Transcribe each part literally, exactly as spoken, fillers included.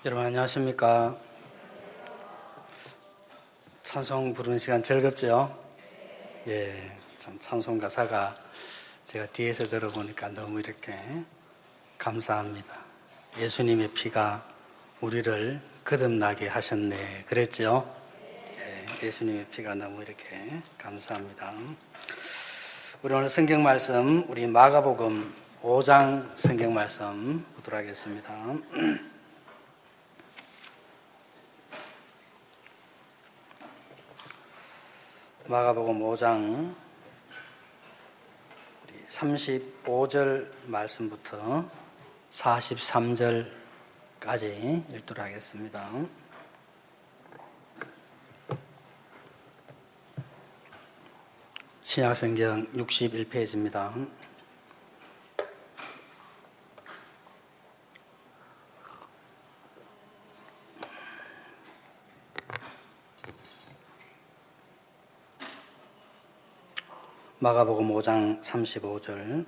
여러분 안녕하십니까? 찬송 부르는 시간 즐겁죠? 예, 참 찬송 가사가 제가 뒤에서 들어보니까 너무 이렇게 감사합니다. 예수님의 피가 우리를 거듭나게 하셨네 그랬죠? 예, 예수님의 피가 너무 이렇게 감사합니다. 우리 오늘 성경 말씀, 우리 마가복음 오 장 성경 말씀 보도록 하겠습니다. 마가복음 오 장 삼십오 절 말씀부터 사십삼 절까지 읽도록 하겠습니다. 신약성경 육십일 페이지입니다. 마가복음 오 장 삼십오 절.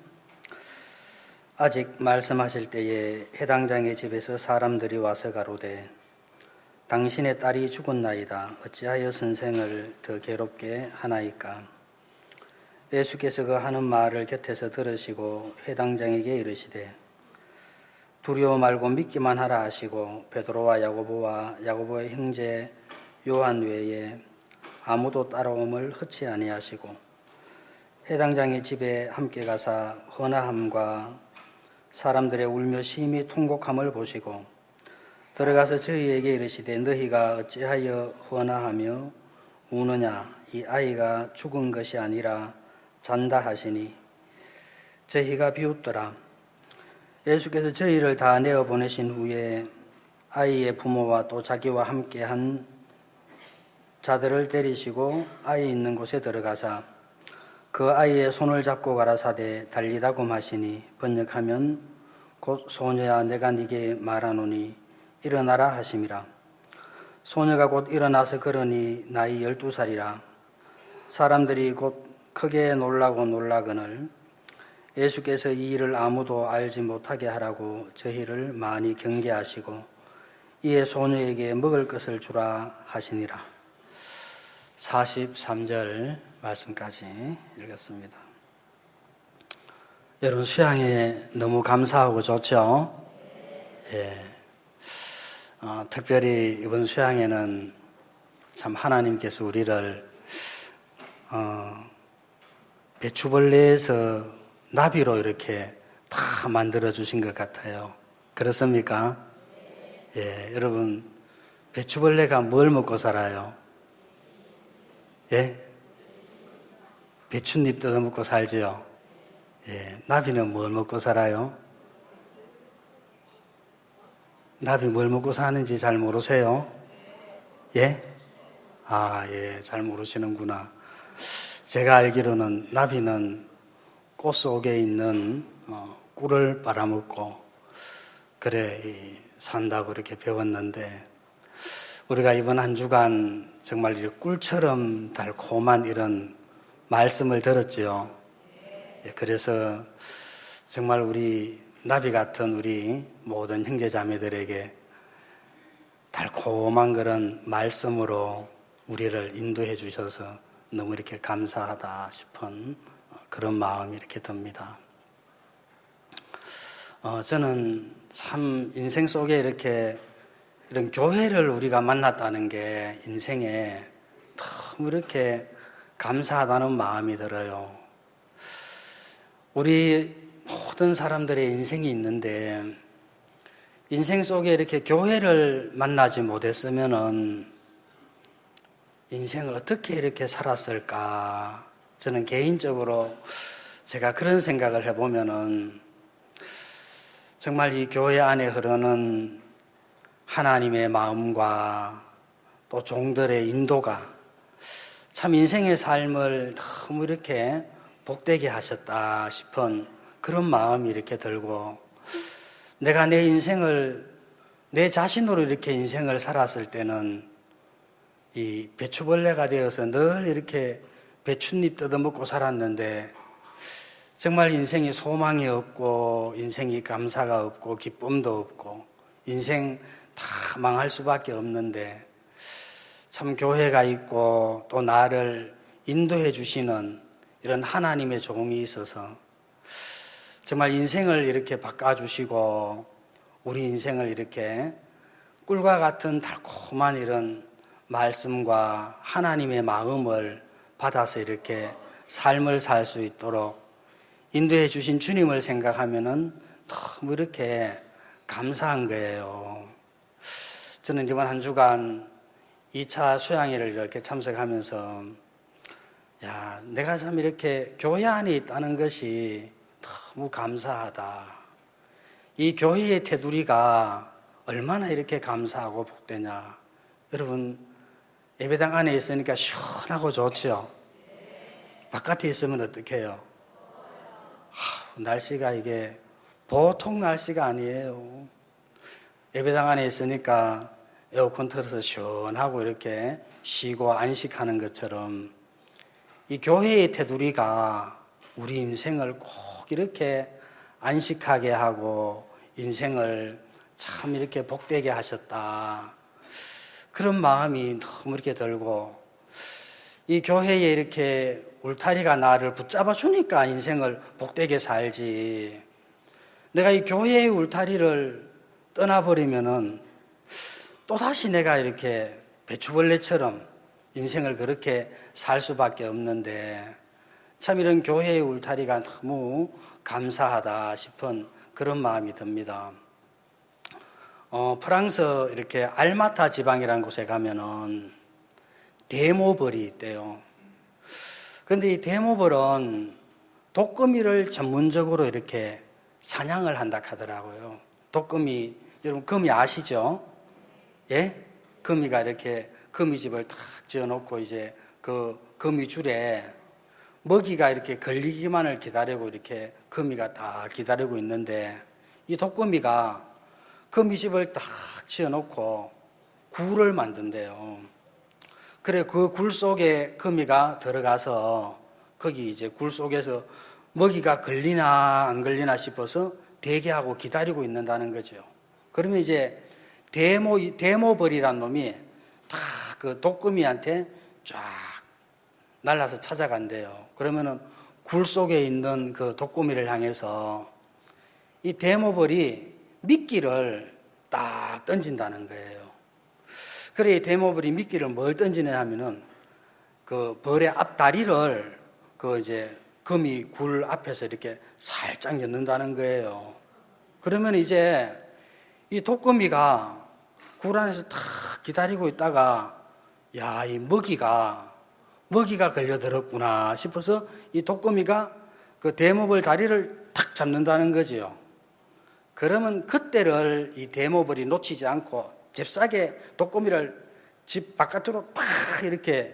아직 말씀하실 때에 해당장의 집에서 사람들이 와서 가로되 당신의 딸이 죽었나이다. 어찌하여 선생을 더 괴롭게 하나이까? 예수께서 그 하는 말을 곁에서 들으시고 해당장에게 이르시되 두려워 말고 믿기만 하라 하시고 베드로와 야고보와 야고보의 형제 요한 외에 아무도 따라옴을 허치 아니하시고 해당장의 집에 함께 가사 헌화함과 사람들의 울며 심히 통곡함을 보시고 들어가서 저희에게 이르시되 너희가 어찌하여 헌화하며 우느냐? 이 아이가 죽은 것이 아니라 잔다 하시니 저희가 비웃더라. 예수께서 저희를 다 내어보내신 후에 아이의 부모와 또 자기와 함께한 자들을 데리시고 아이 있는 곳에 들어가사 그 아이의 손을 잡고 가라사대 달리다고 하시니 번역하면 곧 소녀야 내가 네게 말하노니 일어나라 하심이라. 소녀가 곧 일어나서 걸으니 나이 열두 살이라. 사람들이 곧 크게 놀라고 놀라거늘 예수께서 이 일을 아무도 알지 못하게 하라고 저희를 많이 경계하시고 이에 소녀에게 먹을 것을 주라 하시니라. 사십삼 절 말씀까지 읽었습니다. 여러분 수양에 너무 감사하고 좋죠? 예. 어, 특별히 이번 수양에는 참 하나님께서 우리를 어, 배추벌레에서 나비로 이렇게 다 만들어 주신 것 같아요. 그렇습니까? 예, 여러분 배추벌레가 뭘 먹고 살아요? 예? 배춧잎 뜯어먹고 살지요. 예, 나비는 뭘 먹고 살아요? 나비 뭘 먹고 사는지 잘 모르세요? 예? 아, 예, 잘 모르시는구나. 제가 알기로는 나비는 꽃 속에 있는 어, 꿀을 빨아먹고 그래 이, 산다고 이렇게 배웠는데 우리가 이번 한 주간 정말 이 꿀처럼 달콤한 이런 말씀을 들었지요. 그래서 정말 우리 나비 같은 우리 모든 형제자매들에게 달콤한 그런 말씀으로 우리를 인도해 주셔서 너무 이렇게 감사하다 싶은 그런 마음이 이렇게 듭니다. 어, 저는 참 인생 속에 이렇게 이런 교회를 우리가 만났다는 게 인생에 너무 이렇게 감사하다는 마음이 들어요. 우리 모든 사람들의 인생이 있는데 인생 속에 이렇게 교회를 만나지 못했으면은 인생을 어떻게 이렇게 살았을까? 저는 개인적으로 제가 그런 생각을 해보면은 정말 이 교회 안에 흐르는 하나님의 마음과 또 종들의 인도가 참 인생의 삶을 너무 이렇게 복되게 하셨다 싶은 그런 마음이 이렇게 들고 내가 내 인생을 내 자신으로 이렇게 인생을 살았을 때는 이 배추벌레가 되어서 늘 이렇게 배춧잎 뜯어먹고 살았는데 정말 인생이 소망이 없고 인생이 감사가 없고 기쁨도 없고 인생 다 망할 수밖에 없는데 참 교회가 있고 또 나를 인도해 주시는 이런 하나님의 종이 있어서 정말 인생을 이렇게 바꿔주시고 우리 인생을 이렇게 꿀과 같은 달콤한 이런 말씀과 하나님의 마음을 받아서 이렇게 삶을 살 수 있도록 인도해 주신 주님을 생각하면은 너무 이렇게 감사한 거예요. 저는 이번 한 주간 이 차 수양회를 이렇게 참석하면서 야, 내가 참 이렇게 교회 안에 있다는 것이 너무 감사하다. 이 교회의 테두리가 얼마나 이렇게 감사하고 복되냐. 여러분, 예배당 안에 있으니까 시원하고 좋죠? 바깥에 있으면 어떡해요? 하, 날씨가 이게 보통 날씨가 아니에요. 예배당 안에 있으니까 에어컨 틀어서 시원하고 이렇게 쉬고 안식하는 것처럼 이 교회의 테두리가 우리 인생을 꼭 이렇게 안식하게 하고 인생을 참 이렇게 복되게 하셨다. 그런 마음이 너무 이렇게 들고 이 교회에 이렇게 울타리가 나를 붙잡아 주니까 인생을 복되게 살지. 내가 이 교회의 울타리를 떠나버리면은 또다시 내가 이렇게 배추벌레처럼 인생을 그렇게 살 수밖에 없는데 참 이런 교회의 울타리가 너무 감사하다 싶은 그런 마음이 듭니다. 어, 프랑스 이렇게 알마타 지방이라는 곳에 가면은 대모벌이 있대요. 그런데 이 대모벌은 독거미를 전문적으로 이렇게 사냥을 한다 하더라고요. 독거미, 여러분 거미 아시죠? 예? 거미가 이렇게 거미집을 탁 지어놓고 이제 그 거미줄에 먹이가 이렇게 걸리기만을 기다리고 이렇게 거미가 다 기다리고 있는데 이 독거미가 거미집을 딱 지어놓고 굴을 만든대요. 그래 그 굴 속에 거미가 들어가서 거기 이제 굴 속에서 먹이가 걸리나 안 걸리나 싶어서 대기하고 기다리고 있는다는 거죠. 그러면 이제 대모, 대모벌이란 놈이 다 그 독거미한테 쫙 날라서 찾아간대요. 그러면은 굴 속에 있는 그 독거미를 향해서 이 대모벌이 미끼를 딱 던진다는 거예요. 그래 이 대모벌이 미끼를 뭘 던지냐 하면은 그 벌의 앞다리를 그 이제 거미 굴 앞에서 이렇게 살짝 엮는다는 거예요. 그러면 이제 이 독거미가 굴 안에서 탁 기다리고 있다가 야, 이 먹이가 먹이가 걸려들었구나 싶어서 이 독거미가 그 대모벌 다리를 탁 잡는다는 거지요. 그러면 그때를 이 대모벌이 놓치지 않고 잽싸게 독거미를 집 바깥으로 탁 이렇게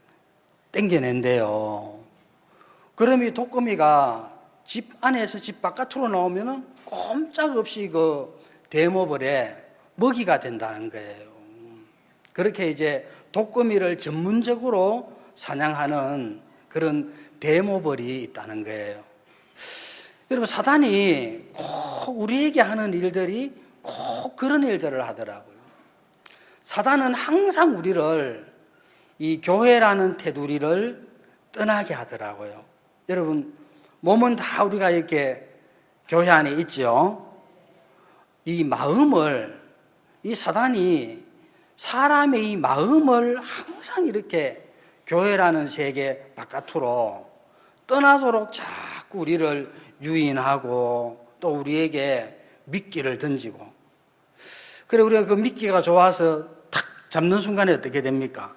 당겨낸대요. 그럼 이 독거미가 집 안에서 집 바깥으로 나오면은 꼼짝없이 그 대모벌에 먹이가 된다는 거예요. 그렇게 이제 독거미를 전문적으로 사냥하는 그런 대모벌이 있다는 거예요. 여러분, 사단이 꼭 우리에게 하는 일들이 꼭 그런 일들을 하더라고요. 사단은 항상 우리를 이 교회라는 테두리를 떠나게 하더라고요. 여러분, 몸은 다 우리가 이렇게 교회 안에 있죠. 이 마음을, 이 사단이 사람의 이 마음을 항상 이렇게 교회라는 세계 바깥으로 떠나도록 자꾸 우리를 유인하고 또 우리에게 미끼를 던지고, 그래 우리가 그 미끼가 좋아서 탁 잡는 순간에 어떻게 됩니까?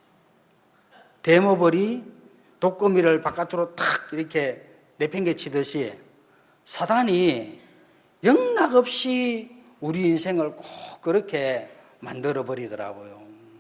대모벌이 독거미를 바깥으로 탁 이렇게 내팽개치듯이 사단이 영락없이 우리 인생을 꼭 그렇게 만들어버리더라고요.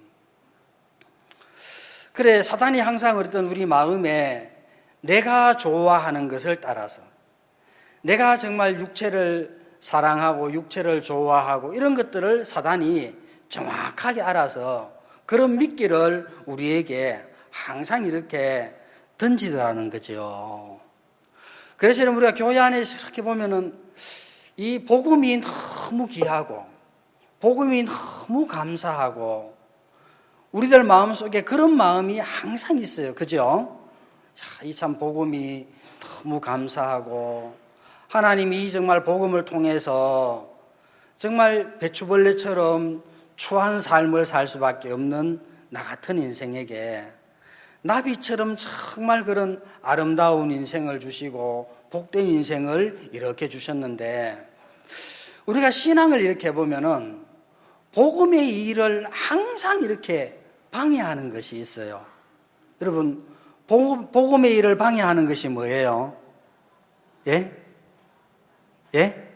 그래 사단이 항상 어떤 우리 마음에 내가 좋아하는 것을 따라서, 내가 정말 육체를 사랑하고 육체를 좋아하고 이런 것들을 사단이 정확하게 알아서 그런 미끼를 우리에게 항상 이렇게 던지더라는 거죠. 그래서 우리가 교회 안에서 이렇게 보면은 이 복음이 너무 귀하고 복음이 너무 감사하고 우리들 마음속에 그런 마음이 항상 있어요. 그죠? 이 참 복음이 너무 감사하고 하나님이 정말 복음을 통해서 정말 배추벌레처럼 추한 삶을 살 수밖에 없는 나 같은 인생에게 나비처럼 정말 그런 아름다운 인생을 주시고 복된 인생을 이렇게 주셨는데 우리가 신앙을 이렇게 보면은 복음의 일을 항상 이렇게 방해하는 것이 있어요. 여러분, 복음의 일을 방해하는 것이 뭐예요? 예? 예?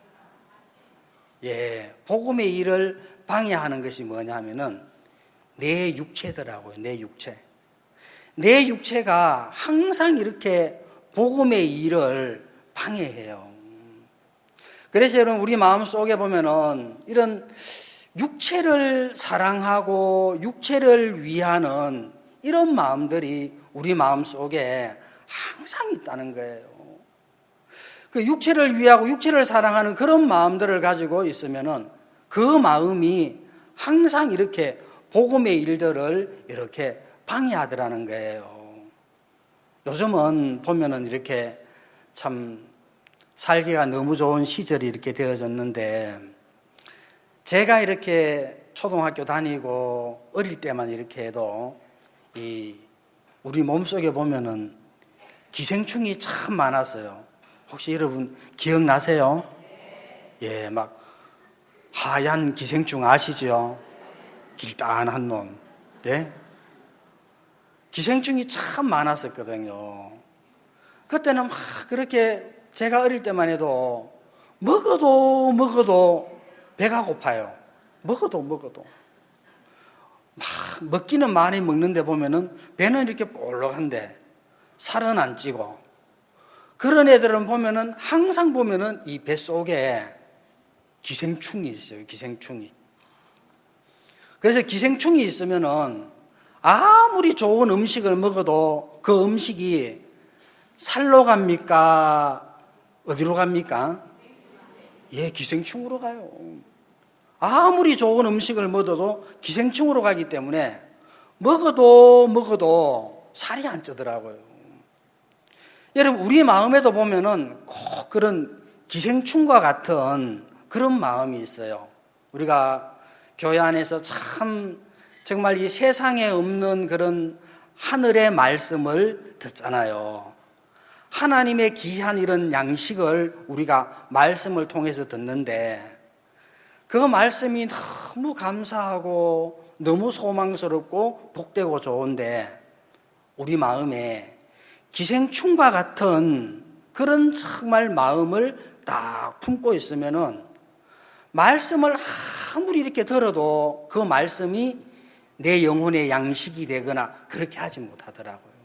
예, 복음의 일을 방해하는 것이 뭐냐면은 내 육체더라고요. 내 육체. 내 육체가 항상 이렇게 복음의 일을 방해해요. 그래서 여러분, 우리 마음속에 보면은 이런 육체를 사랑하고 육체를 위하는 이런 마음들이 우리 마음속에 항상 있다는 거예요. 그 육체를 위하고 육체를 사랑하는 그런 마음들을 가지고 있으면은 그 마음이 항상 이렇게 복음의 일들을 이렇게 방해하더라는 거예요. 요즘은 보면은 이렇게 참 살기가 너무 좋은 시절이 이렇게 되어졌는데 제가 이렇게 초등학교 다니고 어릴 때만 이렇게 해도 이 우리 몸속에 보면은 기생충이 참 많았어요. 혹시 여러분 기억나세요? 예, 막 하얀 기생충 아시죠? 길다란 놈. 예? 기생충이 참 많았었거든요. 그때는 막 그렇게 제가 어릴 때만 해도 먹어도 먹어도 배가 고파요. 먹어도 먹어도. 막 먹기는 많이 먹는데 보면은 배는 이렇게 볼록한데 살은 안 찌고 그런 애들은 보면은 항상 보면은 이 뱃속에 기생충이 있어요. 기생충이. 그래서 기생충이 있으면은 아무리 좋은 음식을 먹어도 그 음식이 살로 갑니까? 어디로 갑니까? 예, 기생충으로 가요. 아무리 좋은 음식을 먹어도 기생충으로 가기 때문에 먹어도 먹어도 살이 안 찌더라고요. 여러분, 우리 마음에도 보면은 꼭 그런 기생충과 같은 그런 마음이 있어요. 우리가 교회 안에서 참 정말 이 세상에 없는 그런 하늘의 말씀을 듣잖아요. 하나님의 귀한 이런 양식을 우리가 말씀을 통해서 듣는데 그 말씀이 너무 감사하고 너무 소망스럽고 복되고 좋은데 우리 마음에 기생충과 같은 그런 정말 마음을 딱 품고 있으면은 말씀을 아무리 이렇게 들어도 그 말씀이 내 영혼의 양식이 되거나 그렇게 하지 못하더라고요.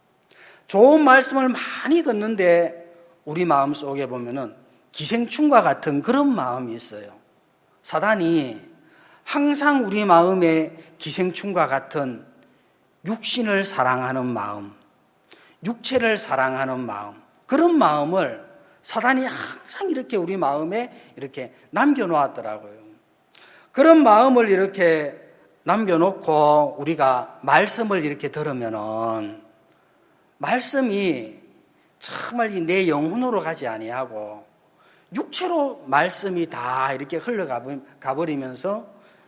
좋은 말씀을 많이 듣는데 우리 마음 속에 보면은 기생충과 같은 그런 마음이 있어요. 사단이 항상 우리 마음에 기생충과 같은 육신을 사랑하는 마음, 육체를 사랑하는 마음, 그런 마음을 사단이 항상 이렇게 우리 마음에 이렇게 남겨놓았더라고요. 그런 마음을 이렇게 남겨놓고 우리가 말씀을 이렇게 들으면은 말씀이 정말 내 영혼으로 가지 아니하고 육체로 말씀이 다 이렇게 흘러가 버리면서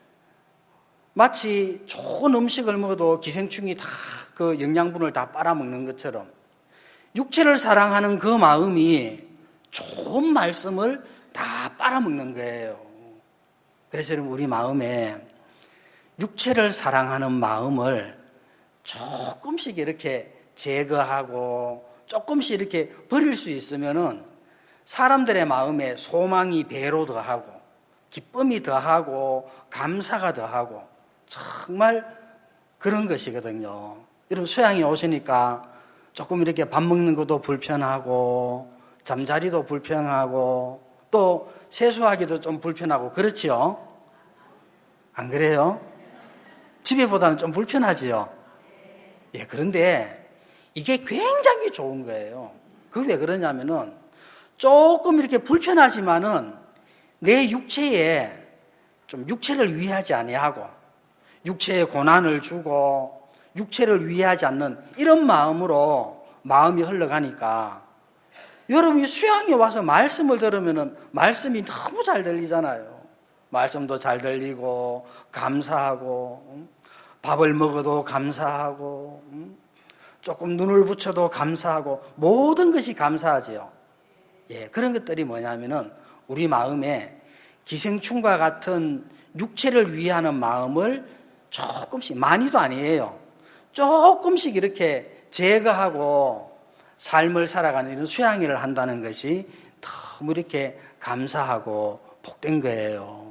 마치 좋은 음식을 먹어도 기생충이 다 그 영양분을 다 빨아먹는 것처럼 육체를 사랑하는 그 마음이 좋은 말씀을 다 빨아먹는 거예요. 그래서 우리 마음에 육체를 사랑하는 마음을 조금씩 이렇게 제거하고 조금씩 이렇게 버릴 수 있으면은 사람들의 마음에 소망이 배로 더하고 기쁨이 더하고 감사가 더하고 정말 그런 것이거든요. 여러분 수양이 오시니까 조금 이렇게 밥 먹는 것도 불편하고 잠자리도 불편하고 또 세수하기도 좀 불편하고 그렇지요? 안 그래요? 집에보다는 좀 불편하지요? 예, 그런데 이게 굉장히 좋은 거예요. 그게 왜 그러냐면은 조금 이렇게 불편하지만은 내 육체에 좀 육체를 위하지 아니하고 육체에 고난을 주고 육체를 위하지 않는 이런 마음으로 마음이 흘러가니까 여러분이 수양에 와서 말씀을 들으면 말씀이 너무 잘 들리잖아요. 말씀도 잘 들리고 감사하고 밥을 먹어도 감사하고 조금 눈을 붙여도 감사하고 모든 것이 감사하지요. 예, 그런 것들이 뭐냐면은 우리 마음에 기생충과 같은 육체를 위하는 마음을 조금씩, 많이도 아니에요, 조금씩 이렇게 제거하고 삶을 살아가는 이런 수양일을 한다는 것이 너무 이렇게 감사하고 복된 거예요.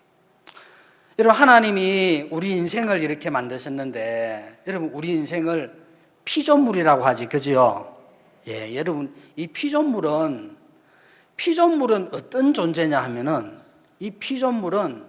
여러분, 하나님이 우리 인생을 이렇게 만드셨는데, 여러분, 우리 인생을 피조물이라고 하지, 그죠? 예, 여러분, 이 피조물은, 피조물은 어떤 존재냐 하면은, 이 피조물은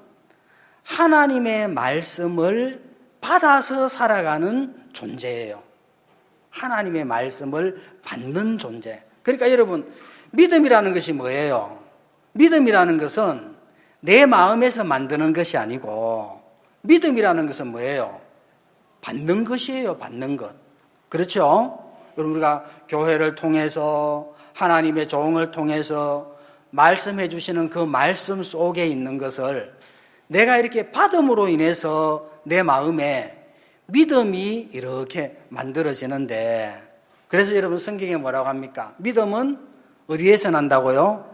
하나님의 말씀을 받아서 살아가는 존재예요. 하나님의 말씀을 받는 존재. 그러니까 여러분, 믿음이라는 것이 뭐예요? 믿음이라는 것은 내 마음에서 만드는 것이 아니고, 믿음이라는 것은 뭐예요? 받는 것이에요, 받는 것. 그렇죠? 여러분, 우리가 교회를 통해서 하나님의 종을 통해서 말씀해 주시는 그 말씀 속에 있는 것을 내가 이렇게 받음으로 인해서 내 마음에 믿음이 이렇게 만들어지는데, 그래서 여러분 성경에 뭐라고 합니까? 믿음은 어디에서 난다고요?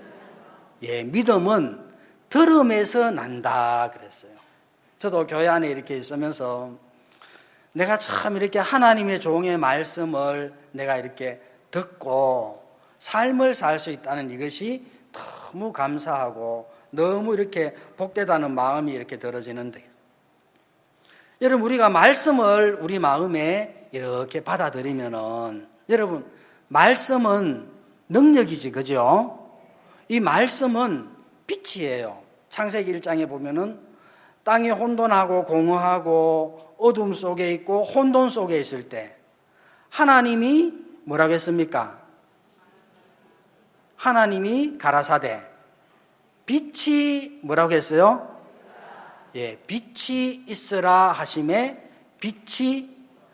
예, 믿음은 들음에서 난다 그랬어요. 저도 교회 안에 이렇게 있으면서 내가 참 이렇게 하나님의 종의 말씀을 내가 이렇게 듣고 삶을 살 수 있다는 이것이 너무 감사하고 너무 이렇게 복되다는 마음이 이렇게 들어지는데, 여러분, 우리가 말씀을 우리 마음에 이렇게 받아들이면은, 여러분, 말씀은 능력이지, 그죠? 이 말씀은 빛이에요. 창세기 일 장에 보면은 땅이 혼돈하고 공허하고 어둠 속에 있고 혼돈 속에 있을 때 하나님이 뭐라고 했습니까? 하나님이 가라사대 빛이 뭐라고 했어요? 예, 빛이 있으라 하심에 빛이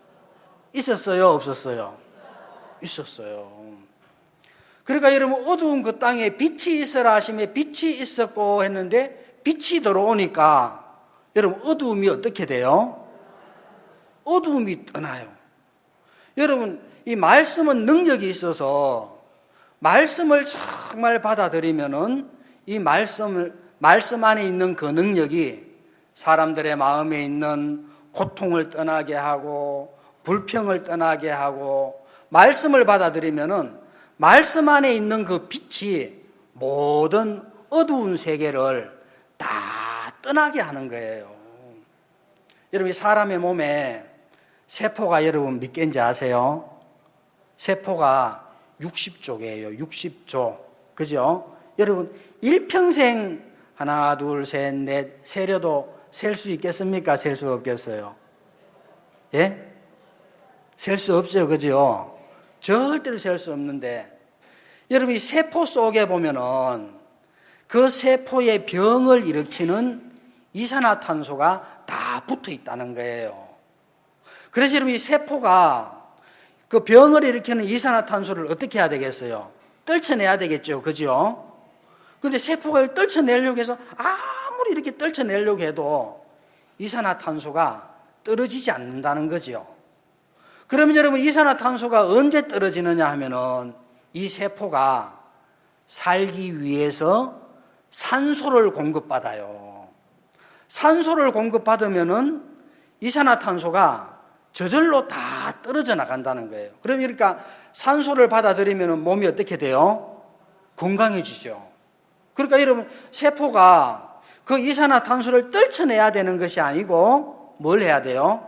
있었어요, 없었어요? 있었어요. 그러니까 여러분, 어두운 그 땅에 빛이 있으라 하심에 빛이 있었고 했는데, 빛이 들어오니까 여러분, 어두움이 어떻게 돼요? 어두움이 떠나요. 여러분, 이 말씀은 능력이 있어서 말씀을 정말 받아들이면은 이 말씀을, 말씀 안에 있는 그 능력이 사람들의 마음에 있는 고통을 떠나게 하고 불평을 떠나게 하고, 말씀을 받아들이면은 말씀 안에 있는 그 빛이 모든 어두운 세계를 다 떠나게 하는 거예요. 여러분, 사람의 몸에 세포가 여러분 몇 개인지 아세요? 세포가 육십 조개예요. 육십 조. 그죠? 여러분, 일평생 하나, 둘, 셋, 넷 세려도 셀 수 있겠습니까? 셀 수 없겠어요? 예? 셀 수 없죠. 그죠? 절대로 셀 수 없는데, 여러분, 이 세포 속에 보면은 그 세포의 병을 일으키는 이산화탄소가 다 붙어 있다는 거예요. 그래서 여러분, 이 세포가 그 병을 일으키는 이산화탄소를 어떻게 해야 되겠어요? 떨쳐내야 되겠죠. 그죠? 근데 세포가 떨쳐내려고 해서 아무리 이렇게 떨쳐내려고 해도 이산화탄소가 떨어지지 않는다는 거죠. 그러면 여러분, 이산화탄소가 언제 떨어지느냐 하면은 이 세포가 살기 위해서 산소를 공급받아요. 산소를 공급받으면은 이산화탄소가 저절로 다 떨어져 나간다는 거예요. 그러니까 산소를 받아들이면은 몸이 어떻게 돼요? 건강해지죠. 그러니까 여러분, 세포가 그 이산화탄소를 떨쳐내야 되는 것이 아니고 뭘 해야 돼요?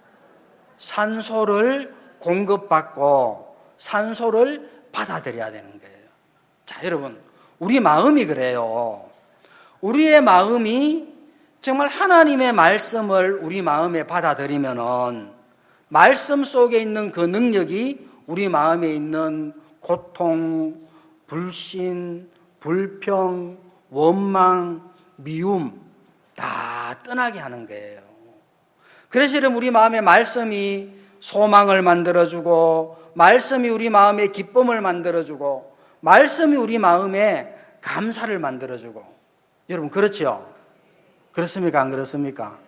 산소를 공급받고 산소를 받아들여야 되는 거예요. 자, 여러분, 우리 마음이 그래요. 우리의 마음이 정말 하나님의 말씀을 우리 마음에 받아들이면은 말씀 속에 있는 그 능력이 우리 마음에 있는 고통, 불신, 불평, 원망, 미움, 다 떠나게 하는 거예요. 그래서 여러분, 우리 마음에 말씀이 소망을 만들어주고, 말씀이 우리 마음에 기쁨을 만들어주고, 말씀이 우리 마음에 감사를 만들어주고. 여러분, 그렇죠? 그렇습니까? 안 그렇습니까?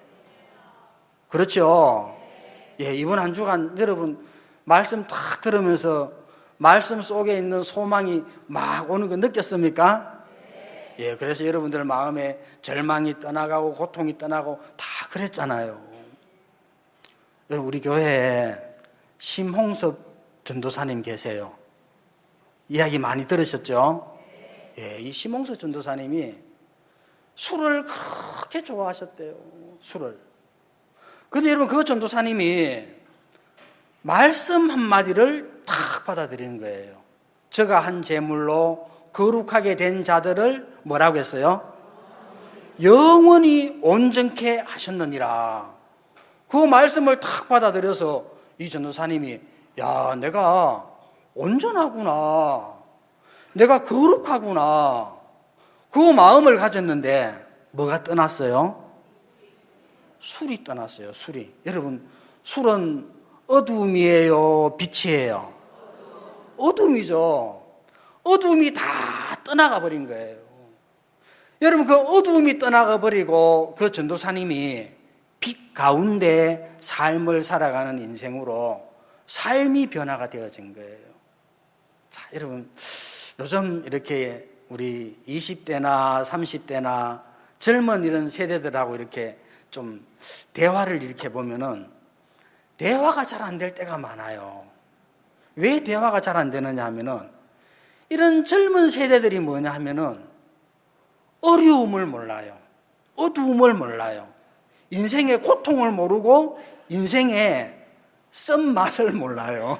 그렇죠? 예, 이번 한 주간 여러분 말씀 탁 들으면서 말씀 속에 있는 소망이 막 오는 거 느꼈습니까? 예, 그래서 여러분들 마음에 절망이 떠나가고 고통이 떠나고 다 그랬잖아요. 여러분, 우리 교회에 심홍섭 전도사님 계세요. 이야기 많이 들으셨죠? 예, 이 심홍섭 전도사님이 술을 그렇게 좋아하셨대요. 술을. 근데 여러분, 그 전도사님이 말씀 한마디를 탁 받아들이는 거예요. 저가 한 제물로 거룩하게 된 자들을 뭐라고 했어요? 영원히 온전케 하셨느니라. 그 말씀을 탁 받아들여서 이 전도사님이, 야, 내가 온전하구나, 내가 거룩하구나, 그 마음을 가졌는데 뭐가 떠났어요? 술이 떠났어요. 술이. 여러분, 술은 어두움이에요, 빛이에요? 어두움이죠. 어두움이 다 떠나가 버린 거예요. 여러분, 그 어두움이 떠나가 버리고 그 전도사님이 빛 가운데 삶을 살아가는 인생으로 삶이 변화가 되어진 거예요. 자, 여러분, 요즘 이렇게 우리 이십 대나 삼십 대나 젊은 이런 세대들하고 이렇게 좀 대화를 이렇게 보면은 대화가 잘 안 될 때가 많아요. 왜 대화가 잘 안 되느냐 하면은, 이런 젊은 세대들이 뭐냐 하면은 어려움을 몰라요. 어두움을 몰라요. 인생의 고통을 모르고 인생의 쓴맛을 몰라요.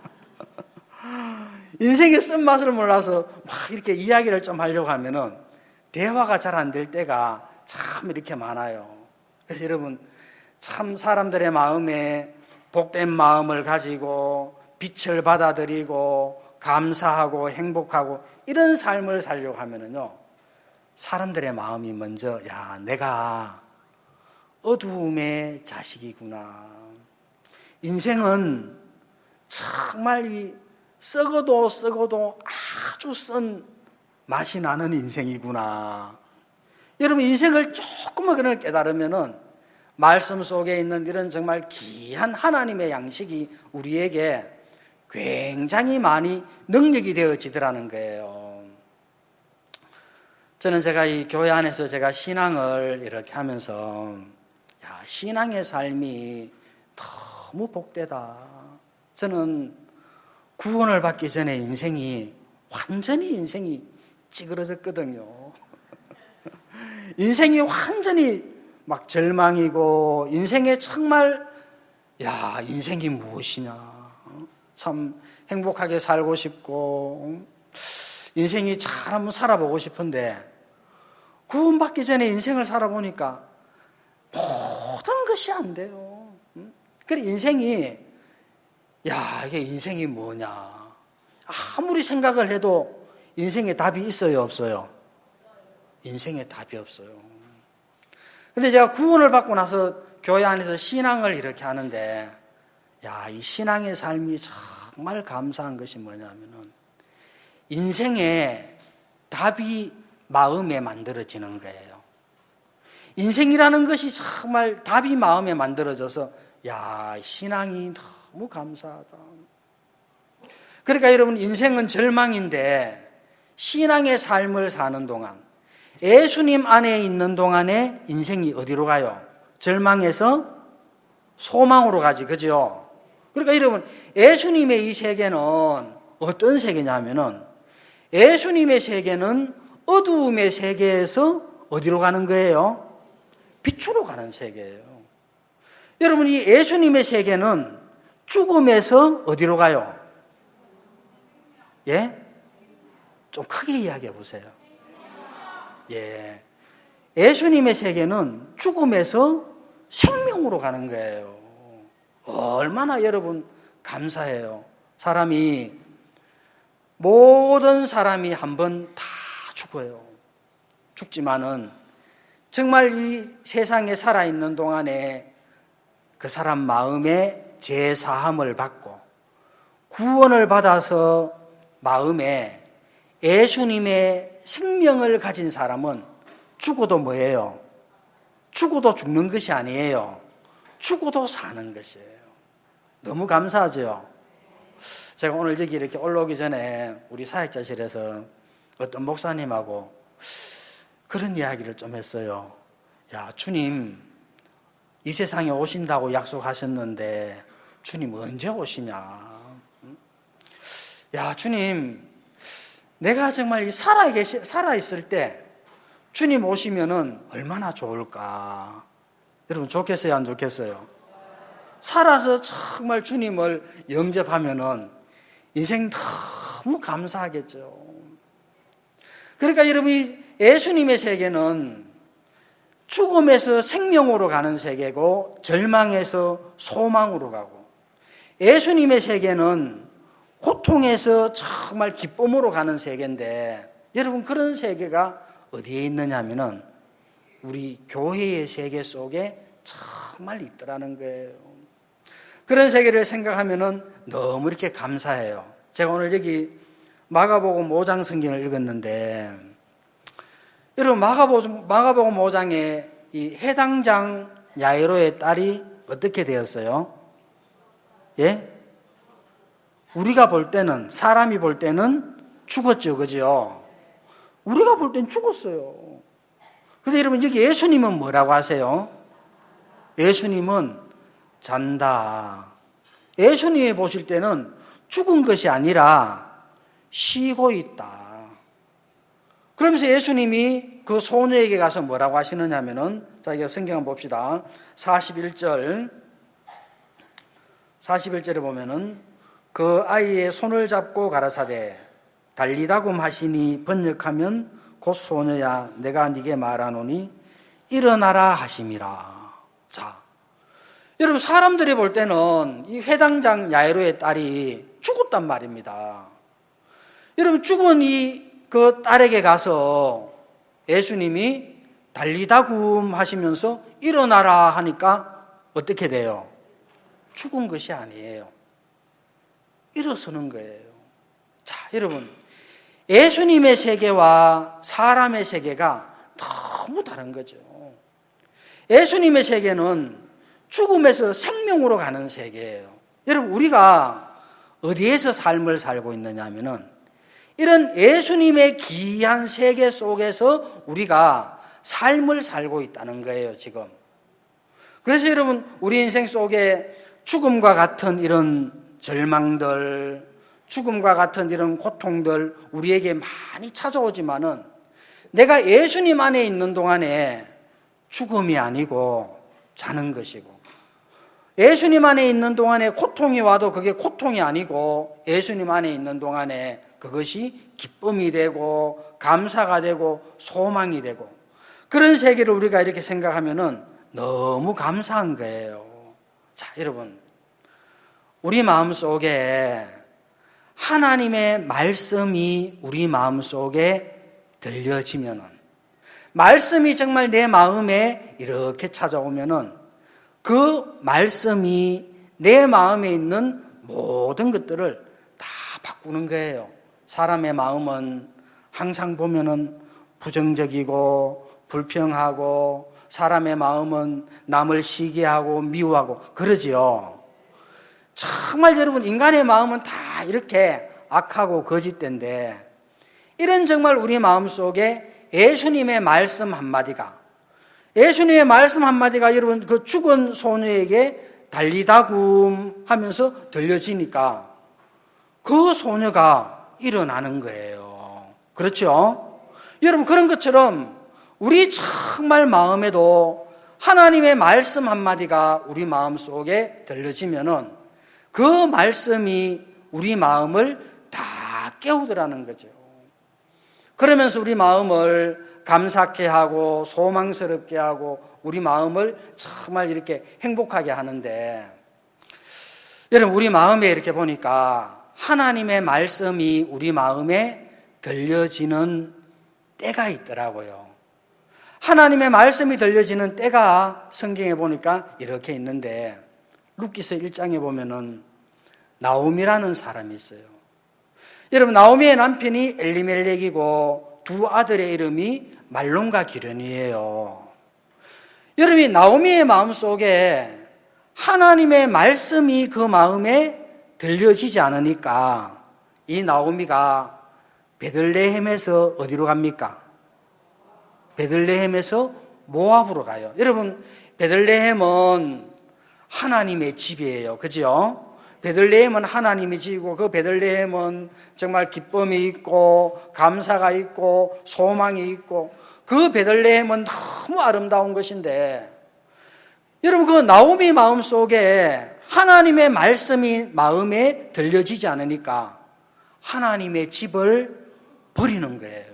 인생의 쓴맛을 몰라서 막 이렇게 이야기를 좀 하려고 하면은 대화가 잘 안 될 때가 참 이렇게 많아요. 그래서 여러분, 참 사람들의 마음에 복된 마음을 가지고 빛을 받아들이고 감사하고 행복하고 이런 삶을 살려고 하면은요, 사람들의 마음이 먼저, 야, 내가 어두움의 자식이구나. 인생은 정말 이 썩어도 썩어도 아주 쓴 맛이 나는 인생이구나. 여러분, 인생을 조금만 그냥 깨달으면은 말씀 속에 있는 이런 정말 귀한 하나님의 양식이 우리에게 굉장히 많이 능력이 되어지더라는 거예요. 저는 제가 이 교회 안에서 제가 신앙을 이렇게 하면서, 야, 신앙의 삶이 너무 복되다. 저는 구원을 받기 전에 인생이 완전히 인생이 찌그러졌거든요. 인생이 완전히 막 절망이고, 인생에 정말, 야, 인생이 무엇이냐, 참 행복하게 살고 싶고 인생이 잘 한번 살아보고 싶은데, 구원받기 전에 인생을 살아보니까 모든 것이 안 돼요. 그래, 인생이, 야, 이게 인생이 뭐냐, 아무리 생각을 해도 인생에 답이 있어요, 없어요? 인생에 답이 없어요. 근데 제가 구원을 받고 나서 교회 안에서 신앙을 이렇게 하는데, 야, 이 신앙의 삶이 정말 감사한 것이 뭐냐면은, 인생에 답이 마음에 만들어지는 거예요. 인생이라는 것이 정말 답이 마음에 만들어져서, 야, 신앙이 너무 감사하다. 그러니까 여러분, 인생은 절망인데 신앙의 삶을 사는 동안, 예수님 안에 있는 동안에 인생이 어디로 가요? 절망에서 소망으로 가지, 그죠? 그러니까 여러분, 예수님의 이 세계는 어떤 세계냐면은, 예수님의 세계는 어두움의 세계에서 어디로 가는 거예요? 빛으로 가는 세계예요. 여러분, 이 예수님의 세계는 죽음에서 어디로 가요? 예? 좀 크게 이야기해 보세요. 예. 예수님의 세계는 죽음에서 생명으로 가는 거예요. 얼마나 여러분 감사해요. 사람이, 모든 사람이 한 번 다 죽어요. 죽지만은 정말 이 세상에 살아있는 동안에 그 사람 마음에 제사함을 받고 구원을 받아서 마음에 예수님의 생명을 가진 사람은 죽어도 뭐예요? 죽어도 죽는 것이 아니에요. 죽어도 사는 것이에요. 너무 감사하죠? 제가 오늘 여기 이렇게 올라오기 전에 우리 사역자실에서 어떤 목사님하고 그런 이야기를 좀 했어요. 야, 주님 이 세상에 오신다고 약속하셨는데 주님 언제 오시냐? 야, 주님 내가 정말 이 살아 계시, 살아 있을 때 주님 오시면은 얼마나 좋을까? 여러분 좋겠어요, 안 좋겠어요? 살아서 정말 주님을 영접하면은 인생 너무 감사하겠죠. 그러니까 여러분 예수님의 세계는 죽음에서 생명으로 가는 세계고 절망에서 소망으로 가고, 예수님의 세계는 고통에서 정말 기쁨으로 가는 세계인데, 여러분 그런 세계가 어디에 있느냐 하면은 우리 교회의 세계 속에 정말 있더라는 거예요. 그런 세계를 생각하면은 너무 이렇게 감사해요. 제가 오늘 여기 마가복음 오 장 성경을 읽었는데, 여러분 마가복음, 마가복음 오 장에 이 해당장 야이로의 딸이 어떻게 되었어요? 예? 우리가 볼 때는, 사람이 볼 때는 죽었죠, 그죠? 우리가 볼 땐 죽었어요. 근데 여러분 여기 예수님은 뭐라고 하세요? 예수님은 잔다. 예수님이 보실 때는 죽은 것이 아니라 쉬고 있다. 그러면서 예수님이 그 소녀에게 가서 뭐라고 하시느냐 하면은, 자, 이거 성경 한번 봅시다. 사십일 절, 사십일 절에 보면은 그 아이의 손을 잡고 가라사대 달리다굼 하시니 번역하면 곧 소녀야 내가 네게 말하노니 일어나라 하심이라. 자, 여러분 사람들이 볼 때는 이 회당장 야이로의 딸이 죽었단 말입니다. 여러분 죽은 이 그 딸에게 가서 예수님이 달리다굼 하시면서 일어나라 하니까 어떻게 돼요? 죽은 것이 아니에요. 일어서는 거예요. 자, 여러분 예수님의 세계와 사람의 세계가 너무 다른 거죠. 예수님의 세계는 죽음에서 생명으로 가는 세계예요. 여러분 우리가 어디에서 삶을 살고 있느냐 하면은 이런 예수님의 기이한 세계 속에서 우리가 삶을 살고 있다는 거예요, 지금. 그래서 여러분 우리 인생 속에 죽음과 같은 이런 절망들, 죽음과 같은 이런 고통들 우리에게 많이 찾아오지만은 내가 예수님 안에 있는 동안에 죽음이 아니고 자는 것이고, 예수님 안에 있는 동안에 고통이 와도 그게 고통이 아니고 예수님 안에 있는 동안에 그것이 기쁨이 되고 감사가 되고 소망이 되고, 그런 세계를 우리가 이렇게 생각하면은 너무 감사한 거예요. 자, 여러분 우리 마음속에 하나님의 말씀이 우리 마음속에 들려지면은, 말씀이 정말 내 마음에 이렇게 찾아오면은 그 말씀이 내 마음에 있는 모든 것들을 다 바꾸는 거예요. 사람의 마음은 항상 보면은 부정적이고 불평하고, 사람의 마음은 남을 시기하고 미워하고 그러지요. 정말 여러분 인간의 마음은 다 이렇게 악하고 거짓된데, 이런 정말 우리 마음속에 예수님의 말씀 한마디가, 예수님의 말씀 한마디가 여러분 그 죽은 소녀에게 달리다굼 하면서 들려지니까 그 소녀가 일어나는 거예요. 그렇죠? 여러분 그런 것처럼 우리 정말 마음에도 하나님의 말씀 한마디가 우리 마음속에 들려지면은 그 말씀이 우리 마음을 다 깨우더라는 거죠. 그러면서 우리 마음을 감사케 하고 소망스럽게 하고 우리 마음을 정말 이렇게 행복하게 하는데, 여러분 우리 마음에 이렇게 보니까 하나님의 말씀이 우리 마음에 들려지는 때가 있더라고요. 하나님의 말씀이 들려지는 때가 성경에 보니까 이렇게 있는데, 룻기서 일 장에 보면은 나오미라는 사람이 있어요. 여러분, 나오미의 남편이 엘리멜렉이고 두 아들의 이름이 말론과 기련이에요. 여러분이 나오미의 마음속에 하나님의 말씀이 그 마음에 들려지지 않으니까 이 나오미가 베들레헴에서 어디로 갑니까? 베들레헴에서 모압으로 가요. 여러분, 베들레헴은 하나님의 집이에요. 그죠? 베들레헴은 하나님의 집이고, 그 베들레헴은 정말 기쁨이 있고 감사가 있고 소망이 있고, 그 베들레헴은 너무 아름다운 것인데, 여러분, 그 나오미 마음속에 하나님의 말씀이 마음에 들려지지 않으니까 하나님의 집을 버리는 거예요.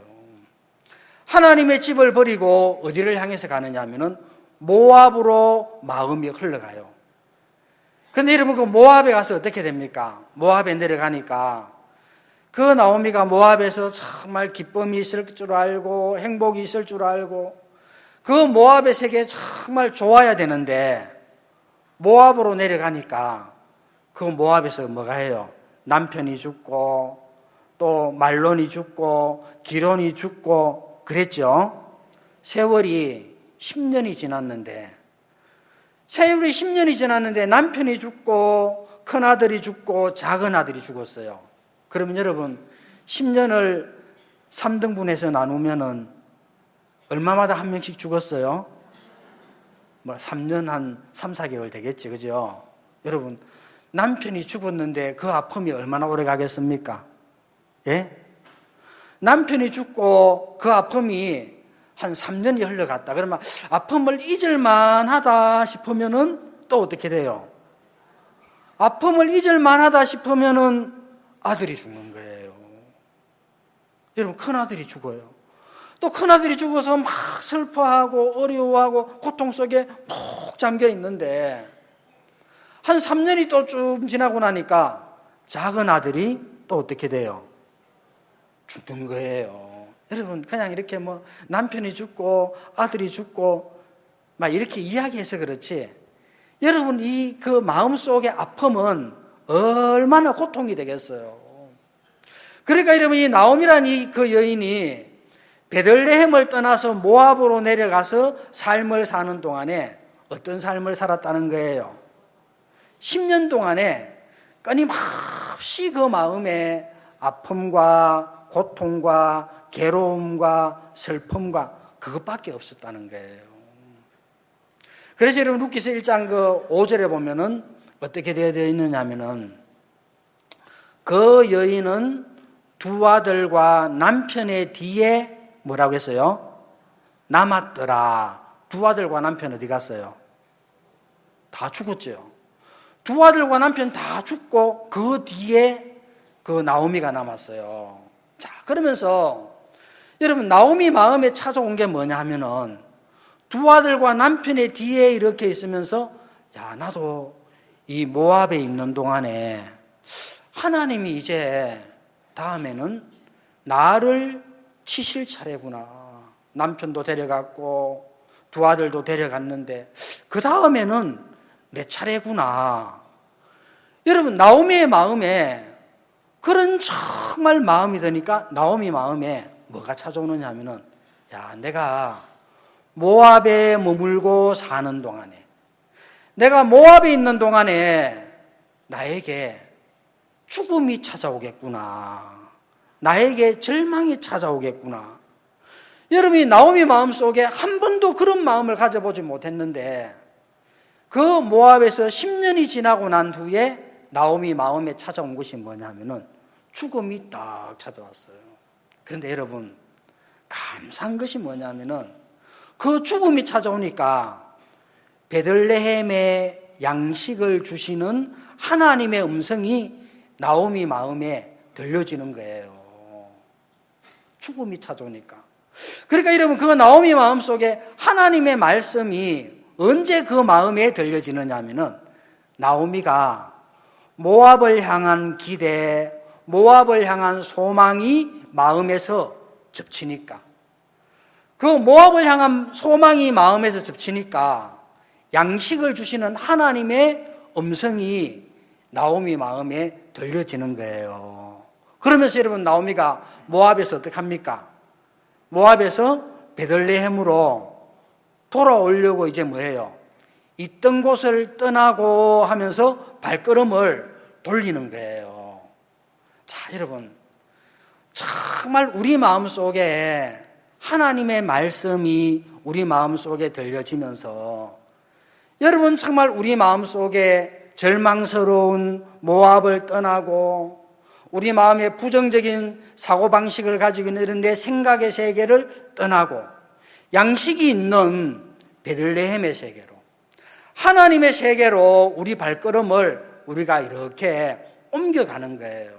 하나님의 집을 버리고 어디를 향해서 가느냐 하면은 모압으로 마음이 흘러가요. 그런데 여러분, 그 모압에 가서 어떻게 됩니까? 모압에 내려가니까 그 나오미가 모압에서 정말 기쁨이 있을 줄 알고 행복이 있을 줄 알고 그 모압의 세계에 정말 좋아야 되는데, 모압으로 내려가니까 그 모압에서 뭐가 해요? 남편이 죽고 또 말론이 죽고 기론이 죽고 그랬죠. 세월이 십 년이 지났는데 세월이 십 년이 지났는데 남편이 죽고 큰아들이 죽고 작은아들이 죽었어요. 그러면 여러분, 십 년을 삼 등분해서 나누면은 얼마마다 한 명씩 죽었어요? 뭐 삼 년 한 삼, 사 개월 되겠지, 그죠? 여러분, 남편이 죽었는데 그 아픔이 얼마나 오래 가겠습니까? 예? 남편이 죽고 그 아픔이 한 삼 년이 흘러갔다. 그러면 아픔을 잊을만 하다 싶으면은 또 어떻게 돼요? 아픔을 잊을만 하다 싶으면은 아들이 죽는 거예요. 여러분, 큰아들이 죽어요. 또 큰아들이 죽어서 막 슬퍼하고 어려워하고 고통 속에 푹 잠겨 있는데, 한 삼 년이 또 쭉 지나고 나니까 작은 아들이 또 어떻게 돼요? 죽는 거예요. 여러분, 그냥 이렇게 뭐 남편이 죽고 아들이 죽고 막 이렇게 이야기해서 그렇지, 여러분, 이 그 마음속의 아픔은 얼마나 고통이 되겠어요. 그러니까 여러분, 이 나오미라는 이 그 여인이 베들레헴을 떠나서 모압으로 내려가서 삶을 사는 동안에 어떤 삶을 살았다는 거예요? 십 년 동안에 끊임없이 그 마음에 아픔과 고통과 괴로움과 슬픔과 그것밖에 없었다는 거예요. 그래서 여러분, 룻기서 일 장 그 오 절에 보면은 어떻게 되어 있느냐 하면은, 그 여인은 두 아들과 남편의 뒤에 뭐라고 했어요? 남았더라. 두 아들과 남편 어디 갔어요? 다 죽었죠. 두 아들과 남편 다 죽고 그 뒤에 그 나오미가 남았어요. 자, 그러면서 여러분, 나오미 마음에 찾아온 게 뭐냐 하면은, 두 아들과 남편의 뒤에 이렇게 있으면서, 야, 나도 이 모압에 있는 동안에 하나님이 이제 다음에는 나를 치실 차례구나. 남편도 데려갔고 두 아들도 데려갔는데 그 다음에는 내 차례구나. 여러분, 나오미의 마음에 그런 정말 마음이 드니까 나오미 마음에 뭐가 찾아오느냐 하면은, 야, 내가 모압에 머물고 사는 동안에, 내가 모압에 있는 동안에 나에게 죽음이 찾아오겠구나. 나에게 절망이 찾아오겠구나. 여러분이 나오미 마음속에 한 번도 그런 마음을 가져보지 못했는데, 그 모압에서 십 년이 지나고 난 후에 나오미 마음에 찾아온 것이 뭐냐면은 죽음이 딱 찾아왔어요. 그런데 여러분, 감사한 것이 뭐냐면은 그 죽음이 찾아오니까 베들레헴에 양식을 주시는 하나님의 음성이 나오미 마음에 들려지는 거예요. 죽음이 찾아오니까. 그러니까 여러분, 그 나오미 마음속에 하나님의 말씀이 언제 그 마음에 들려지느냐 하면은, 나오미가 모압을 향한 기대, 모압을 향한 소망이 마음에서 접치니까, 그 모압을 향한 소망이 마음에서 접치니까 양식을 주시는 하나님의 음성이 나오미 마음에 들려지는 거예요. 그러면서 여러분 나오미가 모압에서 어떻게 합니까? 모압에서 베들레헴으로 돌아오려고 이제 뭐예요? 있던 곳을 떠나고 하면서 발걸음을 돌리는 거예요. 자, 여러분, 정말 우리 마음속에 하나님의 말씀이 우리 마음속에 들려지면서 여러분 정말 우리 마음속에 절망스러운 모압을 떠나고 우리 마음에 부정적인 사고방식을 가지고 있는 이런 내 생각의 세계를 떠나고 양식이 있는 베들레헴의 세계로 하나님의 세계로 우리 발걸음을 우리가 이렇게 옮겨가는 거예요.